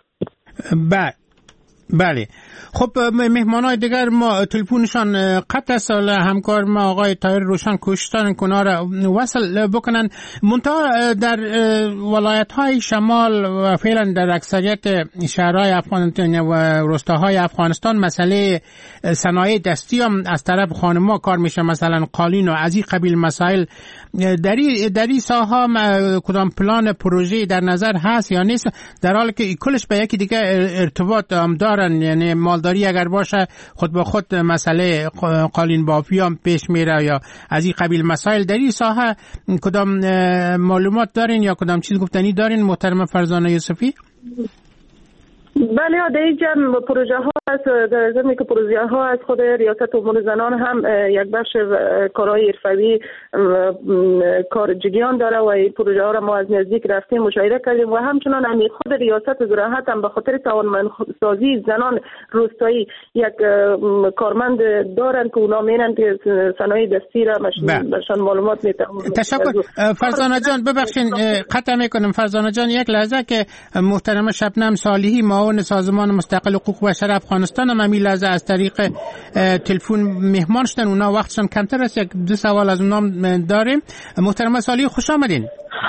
بله. خب مهمانای دیگر ما تلفنشان قطع است. همکار ما آقای طاهر روشن کوششن کنار وصل بکنن. منتها در ولایت های شمال و فعلا در اکثریت شهرهای افغانستان و روستاهای افغانستان مسئله صنایع دستی هم از طرف خانم‌ها کار میشه، مثلا قالین و از این قبیل مسائل. در این ساحه کدام پلان پروژه در نظر هست یا نیست، در حالی که کلش به یکی دیگه ارتباط هم دارن؟ یعنی مالداری اگر باشه خود به خود مسئله قالین بافی هم پیش میره یا از این قبیل مسائل. در این ساحه کدام معلومات دارین یا کدام چیز گفتنی دارین محترم فرزانه یوسفی؟ بله، در اینجا پروژه ها هست، در ضمن که پروژه ها از خود ریاست امور زنان هم یک بخش کارهای حرفه‌ای کارجگیان داره و این پروژه ها را ما از نزدیک رفتیم مشاهده کردیم و همچنان هم خود ریاست زراعت هم به خاطر توانمندسازی زنان روستایی یک کارمند دارن که اونا میرن که صنایع دستی را برشان معلومات میتن. تشکر فرزانه جان. ببخشید قطع میکنم فرزانه جان، یک لحظه که محترم شبنم صالحی معاون سازمان مستقل حقوق بشر افغانستان هم همین لحظه از طریق تلفن مهمان شدن، اونا وقتشون کمتر است، یک دو سوال از اونا داریم. محترم صالحی خوش آمدین.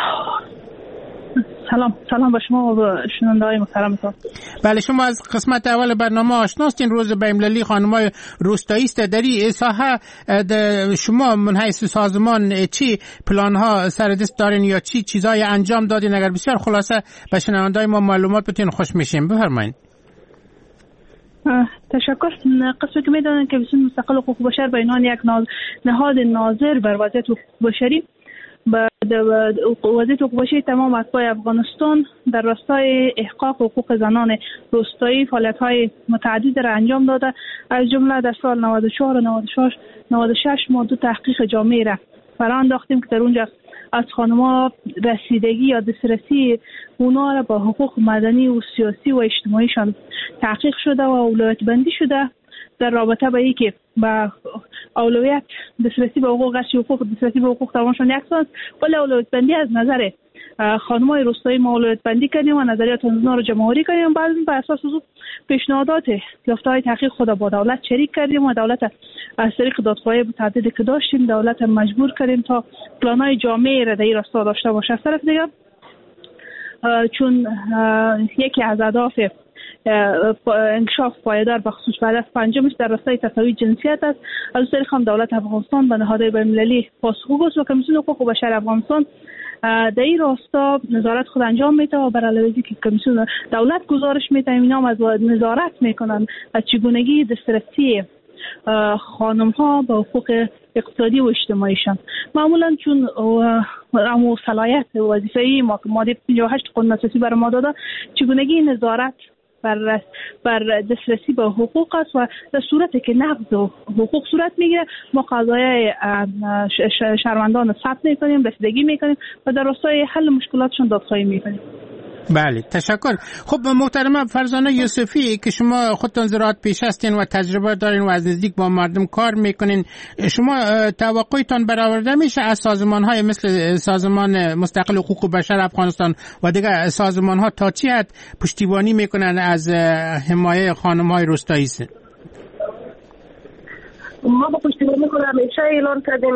سلام با شما و با شنونده‌های محترمتون. بله، شما از قسمت اول برنامه آشناستین. روز بین‌المللی خانم‌های روستایی است. در این ساحه شما من حیث سازمان چی پلان‌ها سر دست دارین یا چی چیزای انجام دادین؟ اگر بسیار خلاصه به شنونده‌های ما معلومات بدین خوش میشیم. بفرمایید. تشکر. قصد که میدونن که کمیسیون مستقل حقوق بشر به عنوان یک نهاد ناظر بر وضعیت حقوق بشری وضعیت حقوق بشری تمام اتباع افغانستان در راستای احقاق حقوق زنان روستایی فعالیت‌های متعدد را انجام داده. از جمله در سال 94 و 96 ما 2 تحقیق جامع را فرا انداختیم که در اونجا از خانم‌ها رسیدگی یا دسترسی اونا را با حقوق مدنی و سیاسی و اجتماعیشان تحقیق شده و اولویت بندی شده در رابطه با اینکه با اولویت دسترسی به حقوق دسترسی به حقوق تمامشان یکسان است، ولی اولویت بندی از نظر خانم‌های روستایی ما اولویت بندی کردیم و نظریات اونا رو جمع‌آوری کردیم. بعد بر اساس پیشنهادات یافته‌های تحقیق خود با دولت شریک کردیم و دولت از طریق دادخواهی متعددی که داشتیم دولت مجبور کردیم تا پلان‌های جامعی را در این راستا داشته باشه. از طرف دیگر چون یکی از اهداف انکشاف پایدار به خصوص بعد از پنجمش در راستای تساوی جنسیت است، از طریق هم دولت افغانستان به نهادهای بین‌المللی پاسخگو است و کمیسیون حقوق بشر افغانستان در این راستا نظارت خود انجام میده و بر علاوه که کمیسیون دولت گزارش میده، اینا هم از نظارت میکنن از چگونگی دسترسی خانم ها به حقوق اقتصادی و اجتماعیشان. معمولا چون امو صلاحیت وظیفه‌ای ماده 58 قانون اساسی بر ما داده، چگونگی نظارت بر دسترسی به حقوق است و در صورتی که نقض حقوق صورت میگیره ما قضایای شهروندان ثبت میکنیم، رسیدگی میکنیم و در راستای حل مشکلاتشون دادخواهی میکنیم. بله تشکر. خب محترمه فرزانه یوسفی که شما خودتون زراعت پیش هستین و تجربه دارین و از نزدیک با مردم کار میکنین، شما توقعتان برآورده میشه از سازمان‌های مثل سازمان مستقل حقوق بشر افغانستان و دیگر سازمان‌ها تا چی حد پشتیبانی میکنن از حمایت خانم‌های روستایی؟ ما با پشتیبانی کنم همیشه اعلان کردیم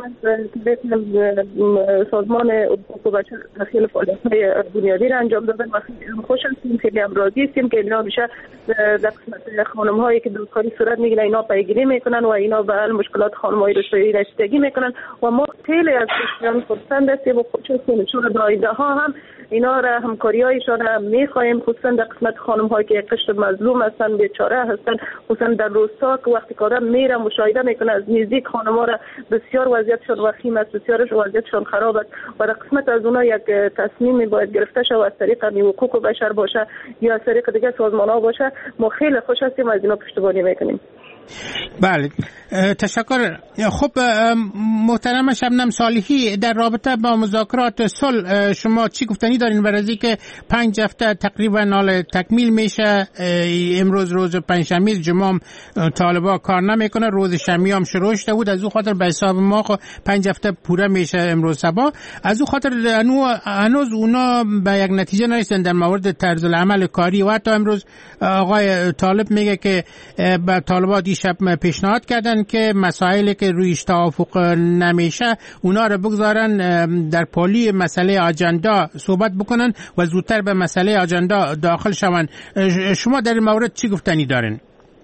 سازمان حقوق بشر خیلی فعالیت‌های بنیادی را انجام دادن و خیلی خوش هستیم، خیلی هم راضی هستیم که اینا همیشه در قسمت خانم‌هایی که دادگستری صورت میگیره اینا پیگیری میکنن و اینا به حل مشکلات خانم‌های روستایی رسیدگی میکنن و ما خیلی از کشوران خرسند هستیم و خوش هستیم چون در آینده‌ها هم اینا را همکاری‌هایشان را می‌خواهیم، خصوصا در قسمت خانم‌هایی که قشر مظلوم هستن، بیچاره هستن، خصوصا در روستا که وقتی که آدم میره مشاهده میکنه از نزدیک خانم‌ها را بسیار وضعیتشان وخیم است، بسیار وضعیتشان خراب است و در قسمت از اونها یک تصمیم باید گرفته شود از طریق حقوق بشر باشه یا از طریق دیگه سازمان‌ها باشه. ما خیلی خوش هستیم از اینا پشتیبانی میکنیم. بله تشکر. خب محترم شبنم صالحی، در رابطه با مذاکرات صلح شما چی گفتنی دارین برای اینکه 5 هفته تقریبا حال تکمیل میشه؟ امروز روز پنجشنبه، جمعه طالبا کار نمیکنه، روز شنبه هم شروع شده بود، از او خاطر به حساب ما 5 هفته پوره میشه امروز صبح، از او خاطر هنوز اونا به یک نتیجه نرسیدن در مورد طرز العمل کاری و حتی امروز آقای طالب میگه که به طالبا دیشب پیشنهاد کردن که مسائلی که رویش توافق نمیشه اونا رو بگذارن در پالی مسئله آجندا صحبت بکنن و زودتر به مسئله آجندا داخل شون. شما در این مورد چی گفتنی دارین؟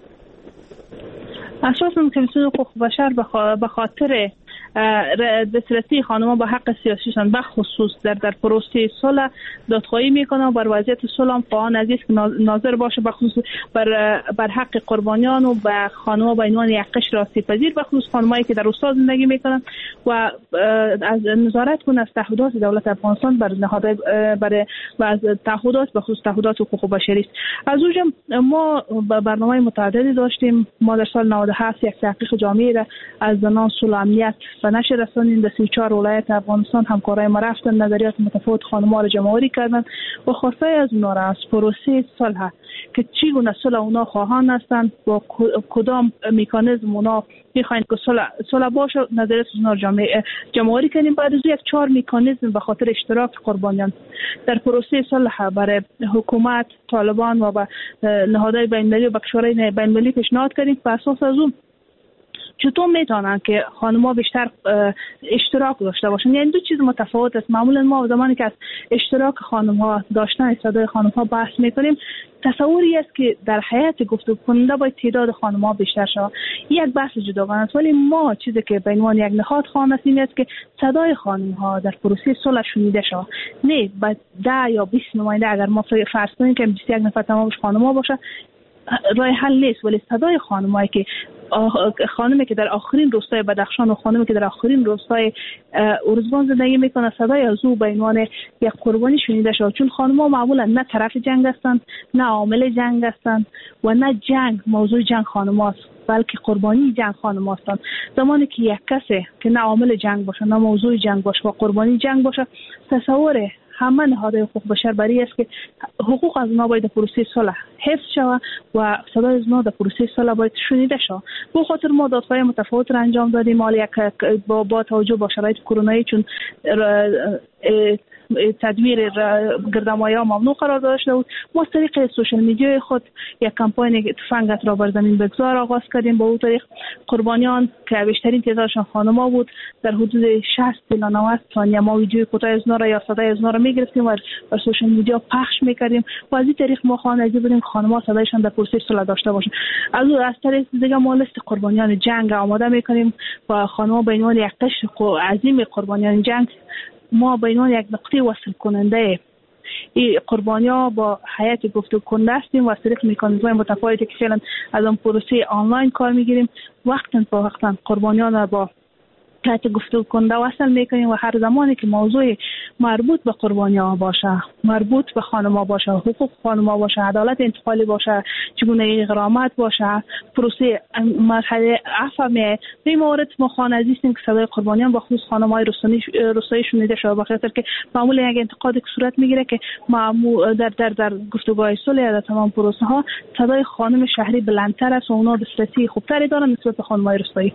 اساساً کمیسیون حقوق بشر به خاطر دسترسی خانم‌ها به حق سیاسیشان به خصوص در پروسه صلح دادخواهی میکنه و بر وضعیت صلح هم خواهان عزیز که ناظر باشه، به خصوص بر حق قربانیان و به خانم‌ها به عنوان یک قشر آسیب‌پذیر، به خصوص خانمایی که در روستا زندگی میکنن و از نظارت کنه از تعهدات دولت افغانستان بر نهادهای و از تعهدات به خصوص تعهدات حقوق بشری است. از اونجا ما برنامه متعددی داشتیم. ما در سال 97 یک تحقیق جامعی را از زنان صلح امنیت و نشر رسانین در 34 ولایت افغانستان همکارای ما رفتن، نظریات متفاوت خانم‌ها را جمع‌آوری کردن و خواسته از اونا را از پروسه صلح که چگونه صلح اونا خواهان هستند با کدام مکانیزم اونا می‌خواین که صلح باشه، نظریات اونا را جمع‌آوری کردیم. بعد از یک 4 مکانیزم به خاطر اشتراک قربانیان در پروسه صلح برای حکومت، طالبان و به نهادهای بین‌المللی و کشورهای بین‌المللی پیشنهاد کردیم. بر اساس از اون چطور میتونن که خانم‌ها بیشتر اشتراک داشته باشن؟ یعنی دو چیز متفاوت است. معمولا ما زمانی که از اشتراک خانم‌ها، داشتن صدای خانم‌ها بحث میکنیم، تصوری است که در حیات گفتگو کننده باید تعداد خانم‌ها بیشتر شود. یک بحث جداگانه است، ولی ما چیزی که به عنوان یک نهاد خواهان است این است که صدای خانم‌ها در پروسه صلح شنیده شود. نه با 10 یا 20 نماینده اگر ما فرض کنیم که 21 نفر تمامش خانم‌ها باشه راه حل نیست، ولی صدای خانم‌هایی که خانمی که در آخرین روستای بدخشان و خانمی که در آخرین روستای ارزگان زندگی میکنه صدای از او به عنوان یک قربانی شنیده شد، چون خانم‌ها معمولا نه طرف جنگ هستند، نه عامل جنگ هستند و نه جنگ موضوع جنگ خانم‌هاست، بلکه قربانی جنگ خانم‌ها هستند. زمانی که یک کسی که نه عامل جنگ باشه، نه موضوع جنگ باشه و قربانی جنگ باشه، تصور همه نهادهای حقوق بشر برای است که حقوق از اونا باید در پروسه صلح حفظ شود و صدای از اونا در پروسه صلح باید شنیده شود. به خاطر ما دادخواهی متفاوت را انجام دادیم. مال یک با توجه به شرایط کرونایی، چون تدویر گردمایه‌ها ممنوع قرار داشته بود، ما از طریق سوشال میدیای خود یک کمپاین تفنگت را بر زمین بگذار آغاز کردیم. با اون طریق قربانیان که بیشترین تعدادشان خانم‌ها بود در حدود 60 تا 90 ثانیه ما ویدیوی کوتاه از اونا را یا صدای از اونا را می‌گرفتیم و بر سوشال میدیا پخش می‌کردیم و از این طریق ما خواهان بودیم خانم‌ها صدایشان در پروسه صلح داشته باشند. از طریق دیگه ما لیست قربانیان جنگ آماده می‌کنیم و خانم‌ها به عنوان یک قشر عظیم قربانیان جنگ ما به عنوان یک نقطه وصل کننده این قربانی‌ها با حیات گفتگو کننده هستیم و از طریق مکانیزم‌های متفاوتی که فعلا از اون پروسه آنلاین کار می‌گیریم وقتاً فوقتاً قربانیان را با تحت گفتگو کننده وصل میکنیم و هر زمانی که موضوع مربوط به قربانی ها باشه، مربوط به خانم ها باشه، حقوق خانم ها باشه، عدالت انتقالی باشه، چگونه غرامت باشه، پروسه مرحله عفو می این مورد ما خانه عزیزیم که صدای قربانیان با خصوص خانم های رستایی شنیده شده، به خاطر که معمولا یک انتقادی که صورت میگیره که در گفتگوهای صلح در تمام پروسه ها صدای خانم شهری بلندتر است و اونا دسترسی خوبتری دارن نسبت به خانم های رستایی.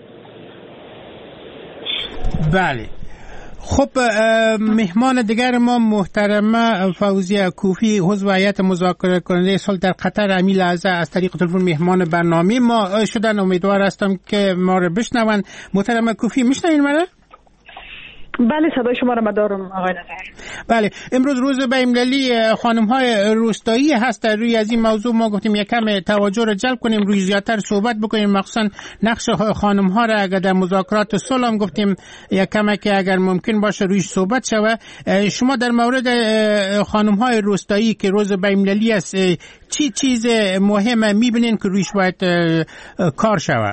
بله. خب مهمان دیگر ما محترمه فوزیه کوفی، عضو هیئت مذاکره کننده صلح در قطر، همین لحظه از طریق تلفن مهمان برنامه ما شدن. امیدوار هستم که ما رو بشنون. محترمه کوفی میشنوین منو؟ بله صدای شما را دارم آقای نظر. بله، امروز روز بین‌المللی خانم‌های روستایی هست. روی از این موضوع ما گفتیم یک کم توجه را جلب کنیم، روی زیادتر صحبت بکنیم، مخصوصا نقش خانم‌ها را اگر در مذاکرات صلح هم گفتیم یک کم که اگر ممکن باشه روی صحبت شوه. شما در مورد خانم‌های روستایی که روز بین‌المللی است چی چیز مهمه می‌بینین که رویش باید کار شوه؟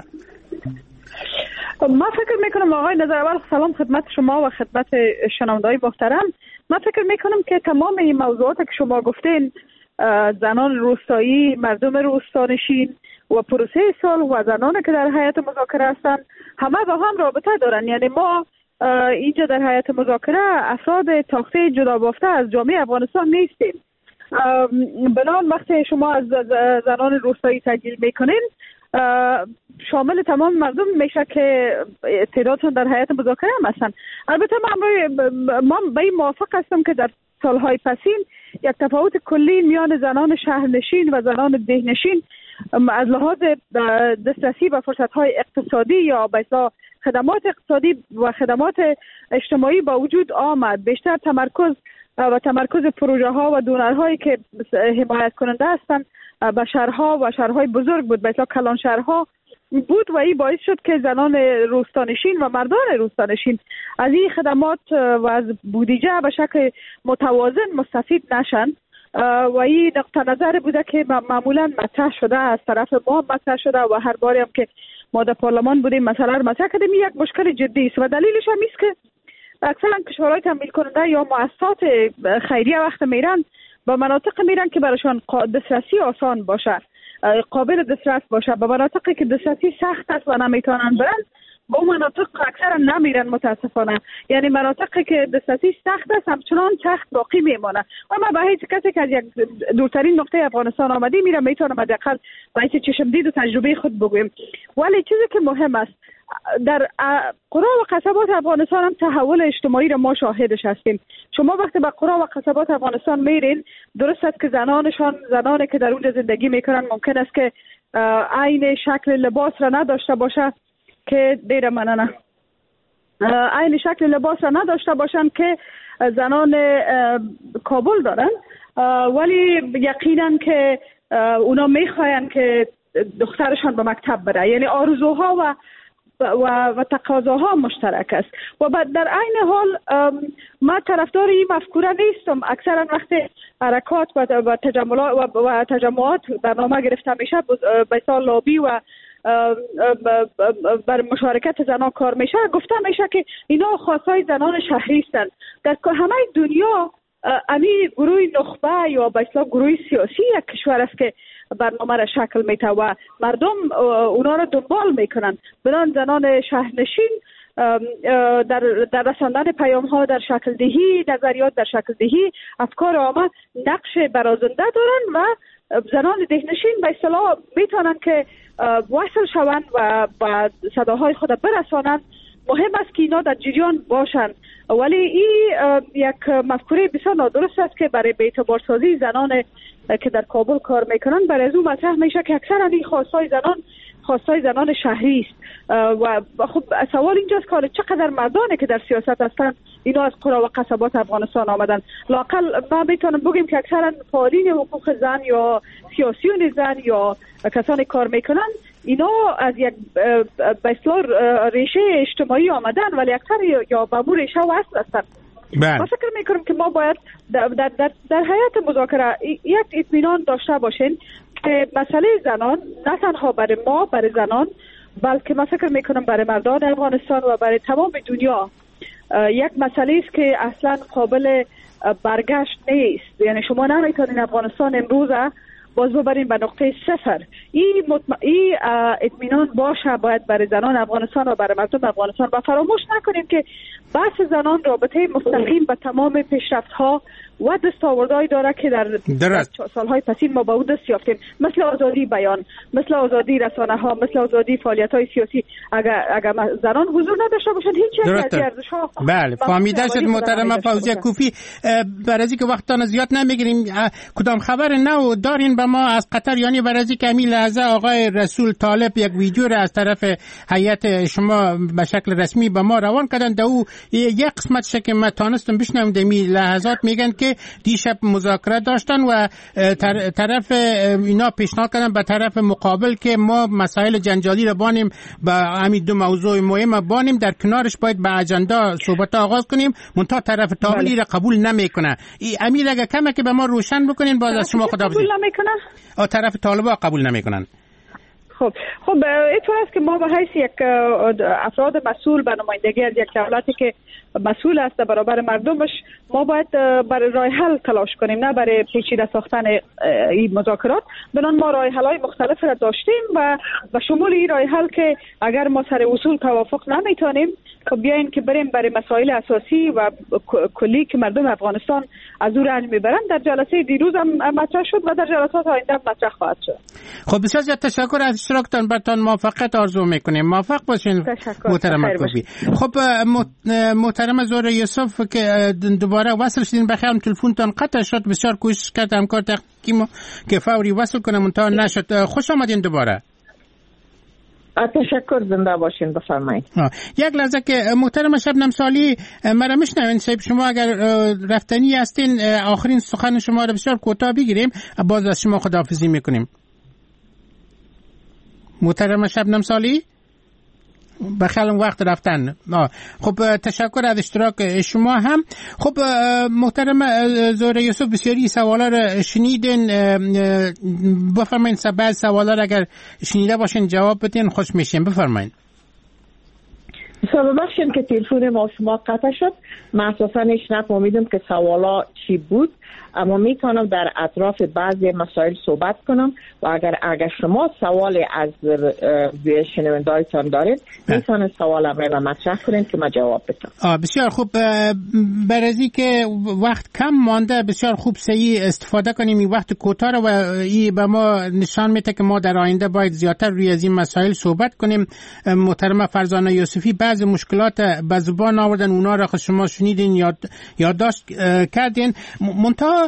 ما فکر میکنم آقای نظر، اول سلام خدمت شما و خدمت شنونده‌های محترم. من فکر میکنم که تمام این موضوعات که شما گفتین، زنان روستایی، مردم روستانشین و پروسه صلح و زنان که در هیئت مذاکره هستن، همه با هم رابطه دارن. یعنی ما اینجا در هیئت مذاکره افراد تاخته جدا بافته از جامعه افغانستان نیستیم. بنابراین وقتی شما از زنان روستایی تحلیل میکنین شامل تمام مردم میشه که تعدادشون در هیئت مذاکره هم هستن. البته من به این موافق هستم که در سالهای پسین یک تفاوت کلی میان زنان شهرنشین و زنان دهنشین از لحاظ دسترسی به فرصت‌های اقتصادی یا به اصطلاح خدمات اقتصادی و خدمات اجتماعی با وجود آمد. بیشتر تمرکز پروژه ها و دونرهایی که حمایت کننده هستند به شهرها و شهرهای بزرگ بود، به اصطلاح کلان شهرها بود و این باعث شد که زنان روستانشین و مردان روستانشین از این خدمات و از بودجه به شکل متوازن مستفید نشن و این نقطه نظر بوده که معمولا مطرح شده، از طرف ما مطرح شده و هر باری هم که ما در پارلمان بودیم مثلا مطرح کردیم. یک مشکل جدی است و دلیلش هم است که اکثرا کشورهای تمویل کننده یا مؤسسات خیریه وقت میرن به مناطق میرن که براشون دسترسی آسان باشه، قابل دسترس باشه. به مناطقی که دسترسی سخت است و نمیتونن برن با مناطق اکثرا نمیرن متاسفانه. یعنی مناطقی که دسترسی سخت است همچنان سخت باقی میمونه و ما به هیچ کسی که از یک دورترین نقطه افغانستان آمدی میرم میتونم حداقل به هیچ چشم دید و تجربه خود بگویم. ولی چیزی که مهم است در قرى و قصبات افغانستان هم تحول اجتماعی را ما شاهدش هستیم. شما وقتی به قرى و قصبات افغانستان میرین، درست است که زنانی که در اونجا زندگی میکنن ممکن است که عین شکل لباس را نداشته باشه که عین شکل لباس را نداشته باشن که زنان کابل دارن، ولی یقینا که اونا میخواین که دخترشان به مکتب بره. یعنی آرزوها و تقاضاها مشترک است و در عین حال ما طرفدار این مفکوره نیستم. اکثرا وقتی حرکات و تجمعات برنامه گرفته میشه به اصطلاح لابی و بر مشارکت زنان کار میشه، گفته میشه که اینا خاصای زنان شهری هستند. در همه دنیا امی گروه نخبه یا به اصطلاح گروه سیاسی یک کشور است که برنامه را شکل میده و مردم اونا را دنبال میکنن. بنان زنان شهرنشین در رساندن پیام ها، در شکل دهی نظریات، در شکل دهی افکار عامه نقش برازنده دارن و زنان دهنشین به اصطلاح میتونن که وصل شوند و صداهای خود برسانند. مهم است که اینا در جریان باشن، ولی این یک مفکوره بسیار نادرست است که برای به اعتبار سازی زنان که در کابل کار میکنن برای از اون مطرح میشه که اکثرا این خواستای زنان شهری است و خب سوال اینجاست که چقدر مردانی که در سیاست هستن اینا از قرى و قصبات افغانستان آمدن. لااقل ما میتونم بگیم که اکثرا فعالین حقوق زن یا سیاسیون زن یا کسانی کار میکنن اینا از یک به اصطلاح ریشه اجتماعی آمدن، ولی اکثر یا به مو ریشه وصل هستن. ما فکر میکنم که ما باید در هیئت مذاکره یک اطمینان داشته باشین که مسئله زنان نه تنها برای ما، برای زنان بلکه من فکر میکنم برای مردان افغانستان و برای تمام دنیا یک مسئله است که اصلا قابل برگشت نیست. یعنی شما نمیتونین افغانستان امروز باز ببرین به نقطه صفر. این اطمینان باشه باید برای زنان افغانستان و برای مردم افغانستان. و فراموش نکنیم که بحث زنان رابطه مستقیم به تمام پیشرفت‌ها و دستاوردهایی داره که در سالهای پسین ما به اون دست یافتیم، مثل آزادی بیان، مثل آزادی رسانه ها، مثل آزادی فعالیت های سیاسی. اگر زنان حضور نداشته باشند هیچ یک از ارزش ها. بله فهمیده شد محترمه فوزیه کوفی. برای اینکه وقتتان زیاد نمیگیریم، کدام خبر نو دارین به ما از قطر؟ یعنی برای اینکه همین لحظه آقای رسول طالب یک ویدیو را از طرف هیئت شما به شکل رسمی به ما روان کردن. دو یک قسمتش که ما تانستم بشنوم دمی لحظات میگن که دیشب مذاکره داشتن و طرف اینا پیشنهاد کردن به طرف مقابل که ما مسائل جنجالی را بانیم با همین دو موضوع مهم بانیم، در کنارش باید به اجندا صحبت آغاز کنیم، منتها طرف طالبی را قبول نمیکنه. امیر اگه کمه که به ما روشن بکنین باز از شما خداحافظی. قبول نمیکنه؟ طرف طالبا قبول نمیکنن. خب اینطور است که ما به حیث یک افراد مسئول به نمایندگی از یک دولتی که مسئول است برابر مردمش، ما باید برای راه حل تلاش کنیم، نه برای پیچیده ساختن این مذاکرات. بنان ما راه حل‌های مختلف را داشتیم و به شمول این راه حل که اگر ما سر اصول توافق نمیتونیم، خب بیاین که بریم برای مسائل اساسی و کلی که مردم افغانستان از او رنج میبرن. در جلسه دیروز هم مطرح شد و در جلسات آینده مطرح خواهد شد. خب بسیار زیاد تشکر از اشتراکتان. براتون موفقیت آرزو میکنیم. موفق باشین محترمه کوفی. خب محترمه زهره یوسف که دوباره وصل شدین، بخیرم تلفنتان قطع شد. بسیار کوشش کردم همکار تحقیقی که فوری وصل کنم منتها نشد. خوش آمدین دوباره. تشکر، زنده باشین. بفرمایید. یک لحظه که محترم شبنم سالی مرا میشنوین؟ صاحب شما اگر رفتنی هستین آخرین سخن شما را بسیار کوتاه بگیریم، باز از شما خداحافظی میکنیم. محترم شبنم سالی بخیال وقت رفتن. خب تشکر از اشتراک شما هم. خب محترم زهره یوسف بسیاری سوالا را شنیدین. بفرمایید بعض سوالا را اگر شنیده باشین جواب بدین خوش میشیم. بفرمایید. ببخشید که تلفن ما شما قطع شد. من اساسا هیچ نفهمیدم که سوالا چی بود، اما میتونم در اطراف بعضی مسائل صحبت کنم و اگر شما سوال از شنوندهایتان دارید میتونید سوال را مطرح کنید که ما جواب بدم. بسیار خوب. برای که وقت کم مانده بسیار خوب صحیح استفاده کنیم این وقت کوتاه و این به ما نشان میده که ما در آینده باید زیادتر روی از این مسائل صحبت کنیم. محترمه فرزانه یوسفی بعض مشکلات به زبان آوردن، اونا را شما شنیدین یادداشت کردین. منتها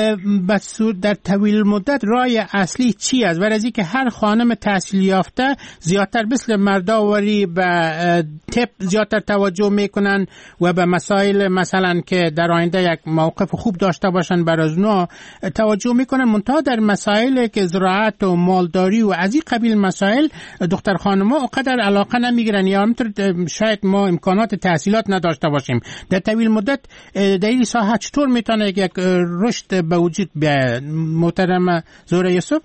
در طویل مدت راه اصلی چی است؟ برای اینکه هر خانم تحصیل یافته زیادتر مثل مرداوری به تپ زیادتر توجه میکنن و به مسائل مثلا که در آینده یک موقف خوب داشته باشن برای اونا توجه میکنن. منتها در مسائل که زراعت و مالداری و از این قبیل مسائل دختر خانم‌ها اونقدر علاقه نمیگیرن یا شاید ما امکانات تحصیلات نداشته باشیم. در طویل مدت در این ساحه چطور میتونه یک رشد به وجود بیاید؟ محترم زهره یوسف.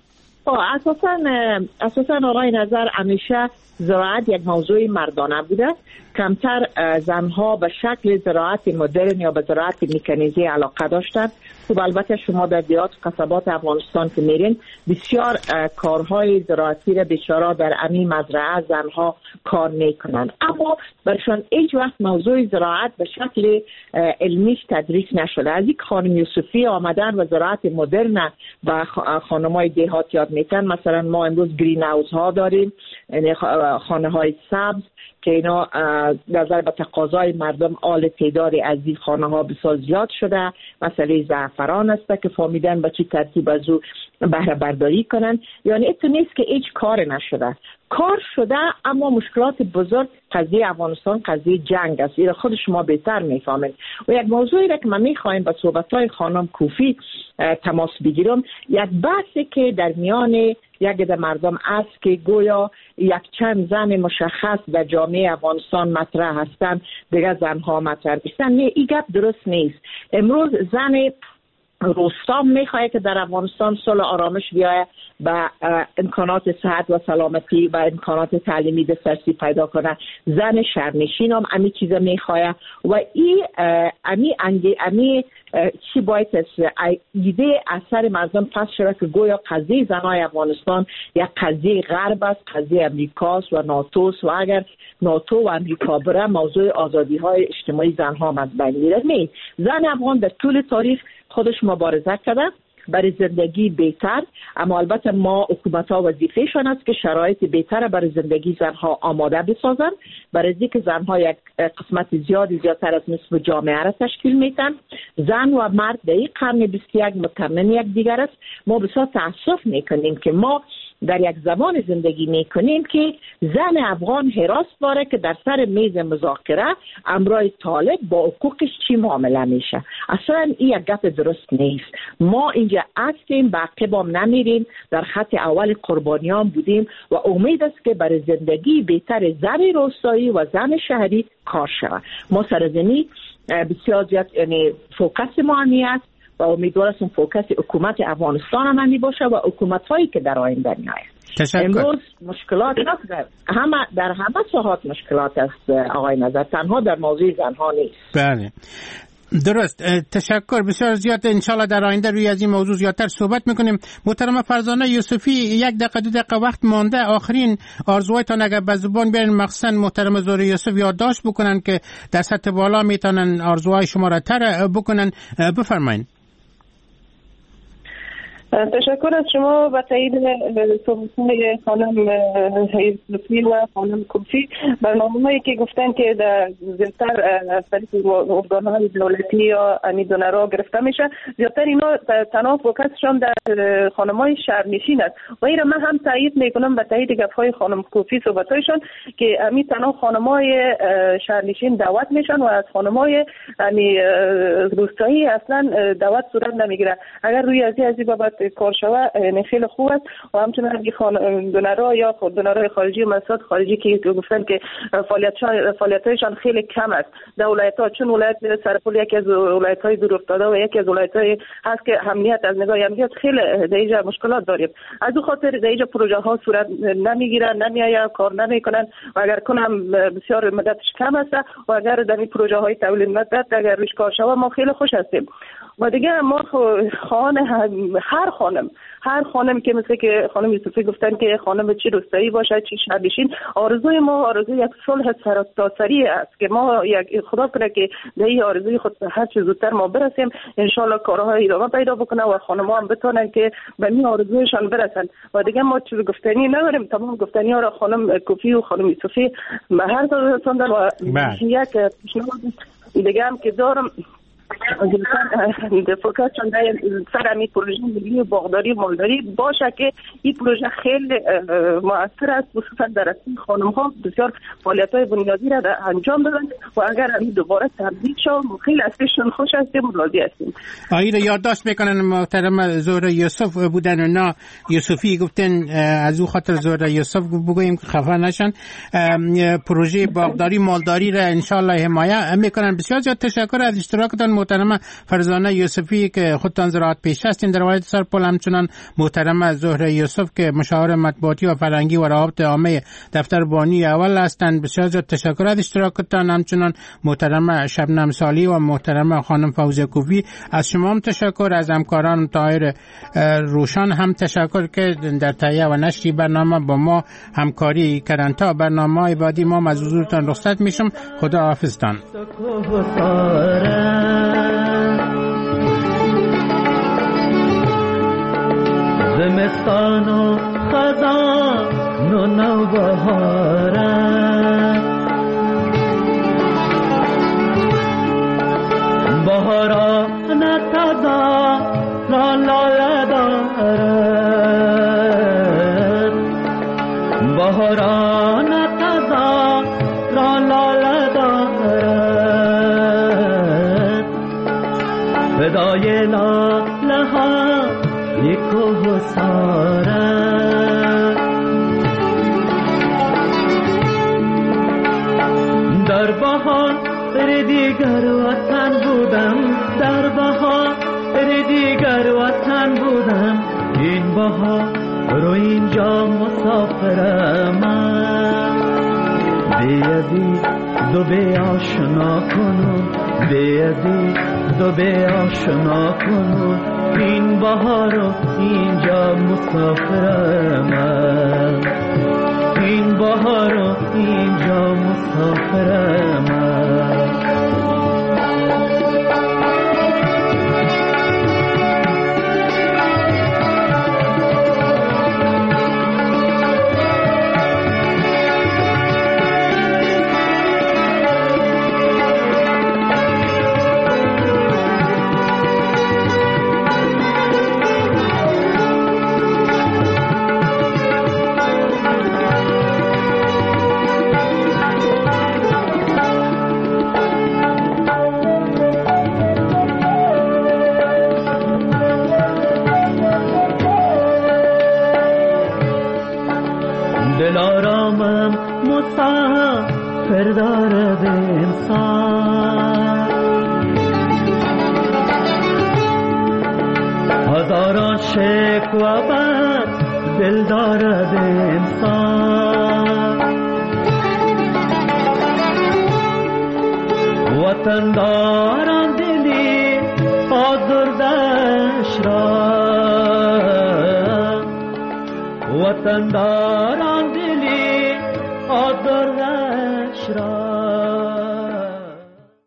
اساساً آقای نظر همیشه زراعت یک موضوع مردانه بوده. کمتر زنها به شکل زراعت مدرن یا به زراعت مکانیزه علاقه داشتند. خب البته شما در دیات و قصبات افغانستان که میرین بسیار کارهای زراعتی را بیچاره در امی مزرعه زنها کار میکنن، اما برشان هیچ وقت موضوع زراعت به شکل علمیش تدریس نشده. از این خانم یوسفی آمدن و زراعت مدرن و خانمای دیهات یاد میتن. مثلا ما امروز گرین هاوس ها داریم، یعنی خانه های سبز که اینا نظر به تقاضای مردم آل تعدادی از این خانه ها بسیار زیاد شده. مسئله زعفران است که فهمیدن به چه ترتیب از او بهره برداری کنن. یعنی ایتو نیست که هیچ کار نشده، کار شده، اما مشکلات بزرگ. قضیه افغانستان قضیه جنگ است، این خود شما بهتر میفهمید. و یک موضوعی را که من میخوایم با صحبت‌های خانم کوفی تماس بگیرم، یک بحثی که در میان یک ده مردم است که گویا یک چند زن مشخص در جامعه افغانستان مطرح هستند، دیگه زنها مطرح نیستند. نه، این گپ درست نیست. امروز زن رستم میخواد که در افغانستان صلح آرامش بیایه، به امکانات صحت و سلامتی و امکانات تعلیمی دسترسی پیدا کنه. زن شهرنشین هم امی چیزا میخواه و امی چی باید ایده اثر مردم پس شده که گویا قضیه زنای افغانستان یک قضیه غرب است، قضیه امریکاست و ناتوست و اگر ناتو و امریکا بره موضوع آزادی های اجتماعی زنها هم از بین میره. نه، زن افغان در طول تاریخ خودش مبارزه کرده برای زندگی بهتر، اما البته ما حکومت‌ها وظیفه‌شان است که شرایط بهتر برای زندگی زنها آماده بسازند، برای اینکه زنها یک قسمت زیادتر از نصف جامعه را تشکیل میدن. زن و مرد در این قرن 21 متمم یک دیگر است. ما بسیار تأسف میکنیم که ما در یک زمان زندگی میکنیم که زن افغان حراس داره که در سر میز مذاکره امرای طالب با حقوقش چی معامله میشه. اصلا این یک گپ درست نیست. ما اینجا هستیم، به عقبام نمیریم، در خط اول قربانیان بودیم و امید است که برای زندگی بهتر زن روستایی و زن شهری کار شود. ما سرزنی بسیار زیاد یعنی فوکس ما است و امیدوار هستم فوکس حکومت افغانستان هم همی باشه و حکومت هایی که در آینده میآید. امروز مشکلات در همه ساحات مشکلات است آقای نظر، تنها در موضوع زنها نیست. بله درست، تشکر بسیار زیاد. انشالله در آینده روی از این موضوع زیادتر صحبت میکنیم. محترم فرزانه یوسفی، 1 دقیقه 2 دقیقه وقت مانده. آخرین آرزوهایتان اگر به زبان بیارین، مخصوصا محترم زهره یوسف یادداشت بکنن که در سطح بالا میتونن آرزوهای شما را تر بکنن، بفرمایید. تشکر از شما و تایید صحبت‌های خانم یوسفی و خانم کوفی. برنامه‌هایی که گفتن که در زیادتر از طریق ارگان‌های دولتی یا دونرها گرفته میشه، زیادتر اینا تنها فوکسشون در خانم‌های شهرنشین است و این را من هم تایید میکنم به تایید گفت‌های خانم کوفی صحبت‌هایشون که تنها خانم‌های شهرنشین دعوت میشن و از خانم‌های روستایی اصلا دعوت صورت نمیگیره. اگر روی از بابت کار شوه خیلی خوب است و همچنین دونرها یا دونرهای خارجی و مؤسسات خارجی که گفتن که فعالیت‌هایشان خیلی کم است در ولایت‌ها، چون ولایت سرپل یکی از ولایت‌های دور افتاده و یکی از ولایت‌های هست که امنیت از نگاه امنیت خیلی در اینجا مشکلات داریم. از اون خاطر در اینجا پروژه‌ها صورت نمیگیرن، نمیآید، کار نمیکنن و اگر کنم بسیار مدتش کم است و اگر در این پروژه‌های تولید مدت اگر روش کار شوه ما خیلی خوش هستیم. و دیگه ما هر خانم که مثل که خانم یوسفی گفتن که خانم چی روستایی باشه چی شهرنشین، آرزوی ما آرزوی یک صلح سراسری است که ما یک خدا کنه که در این آرزوی خود هر چه زودتر ما برسیم، ان شاء الله کارها ادامه پیدا بکنه و خانم‌ها هم بتونن که به این آرزویشان برسن. و دیگه ما چیز گفتنی نداریم، تمام گفتنی ها را خانم کوفی و خانم یوسفی به هر طور رساندن و یک دیگه هم که دارم فوکس چنده سر همی پروژه ملی باغداری و مالداری باشه که این پروژه خیلی مؤثر است، خصوصا در اصل خانم ها بسیار فعالیت های بنیادی را انجام دادن و اگر این دوباره تبدیل شد خیلی اصلشون خوش هستیم و راضی هستیم. آیره یادداشت میکنن محترم زهره یوسف بودن و نه یوسفی گفتن، از او خاطر زهره یوسف بگوییم که خفه نشن. پروژه باغداری مالداری را انشالله حمایت میکنن. بسیار زیاد تشکر از اشتراکتان محترم فرزانه یوسفی که خودتان زراعت پیش هستین در ولایت سرپل، همچنان محترم زهره یوسف که مشاور مطبوعاتی و فرهنگی و روابط عامه دفتر بانی اول هستند. بسیار زیاد تشکر از اشتراکتان. همچنان محترم شبنم سالی و محترم خانم فوزیه کوفی، از شما هم تشکر. از همکاران طاهر روشان هم تشکر که در تهیه و نشر برنامه با ما همکاری کردند. تا برنامه‌های بعدی ما از حضورتان رخصت میشم. خدا حافظتان. زمستان و خزان و نوبهاره بهاران تازه را لاله دارد، بهاران تازه را لاله دارد، فدای لاله ها یکو ساره در بهار دیگر وطن بودم، در بهار دیگر وطن بودم، این بهار رو اینجا مسافرم بیادی دو به آشنا کنون بیادی دو به آشنا کنون این بهارو اینجا مسافرم این بهارو اینجا مسافرم دلارامم مسافر دارد انسان هزاران شکوه بر دل دارد انسان وطن داران دلی آزردش را وطن داران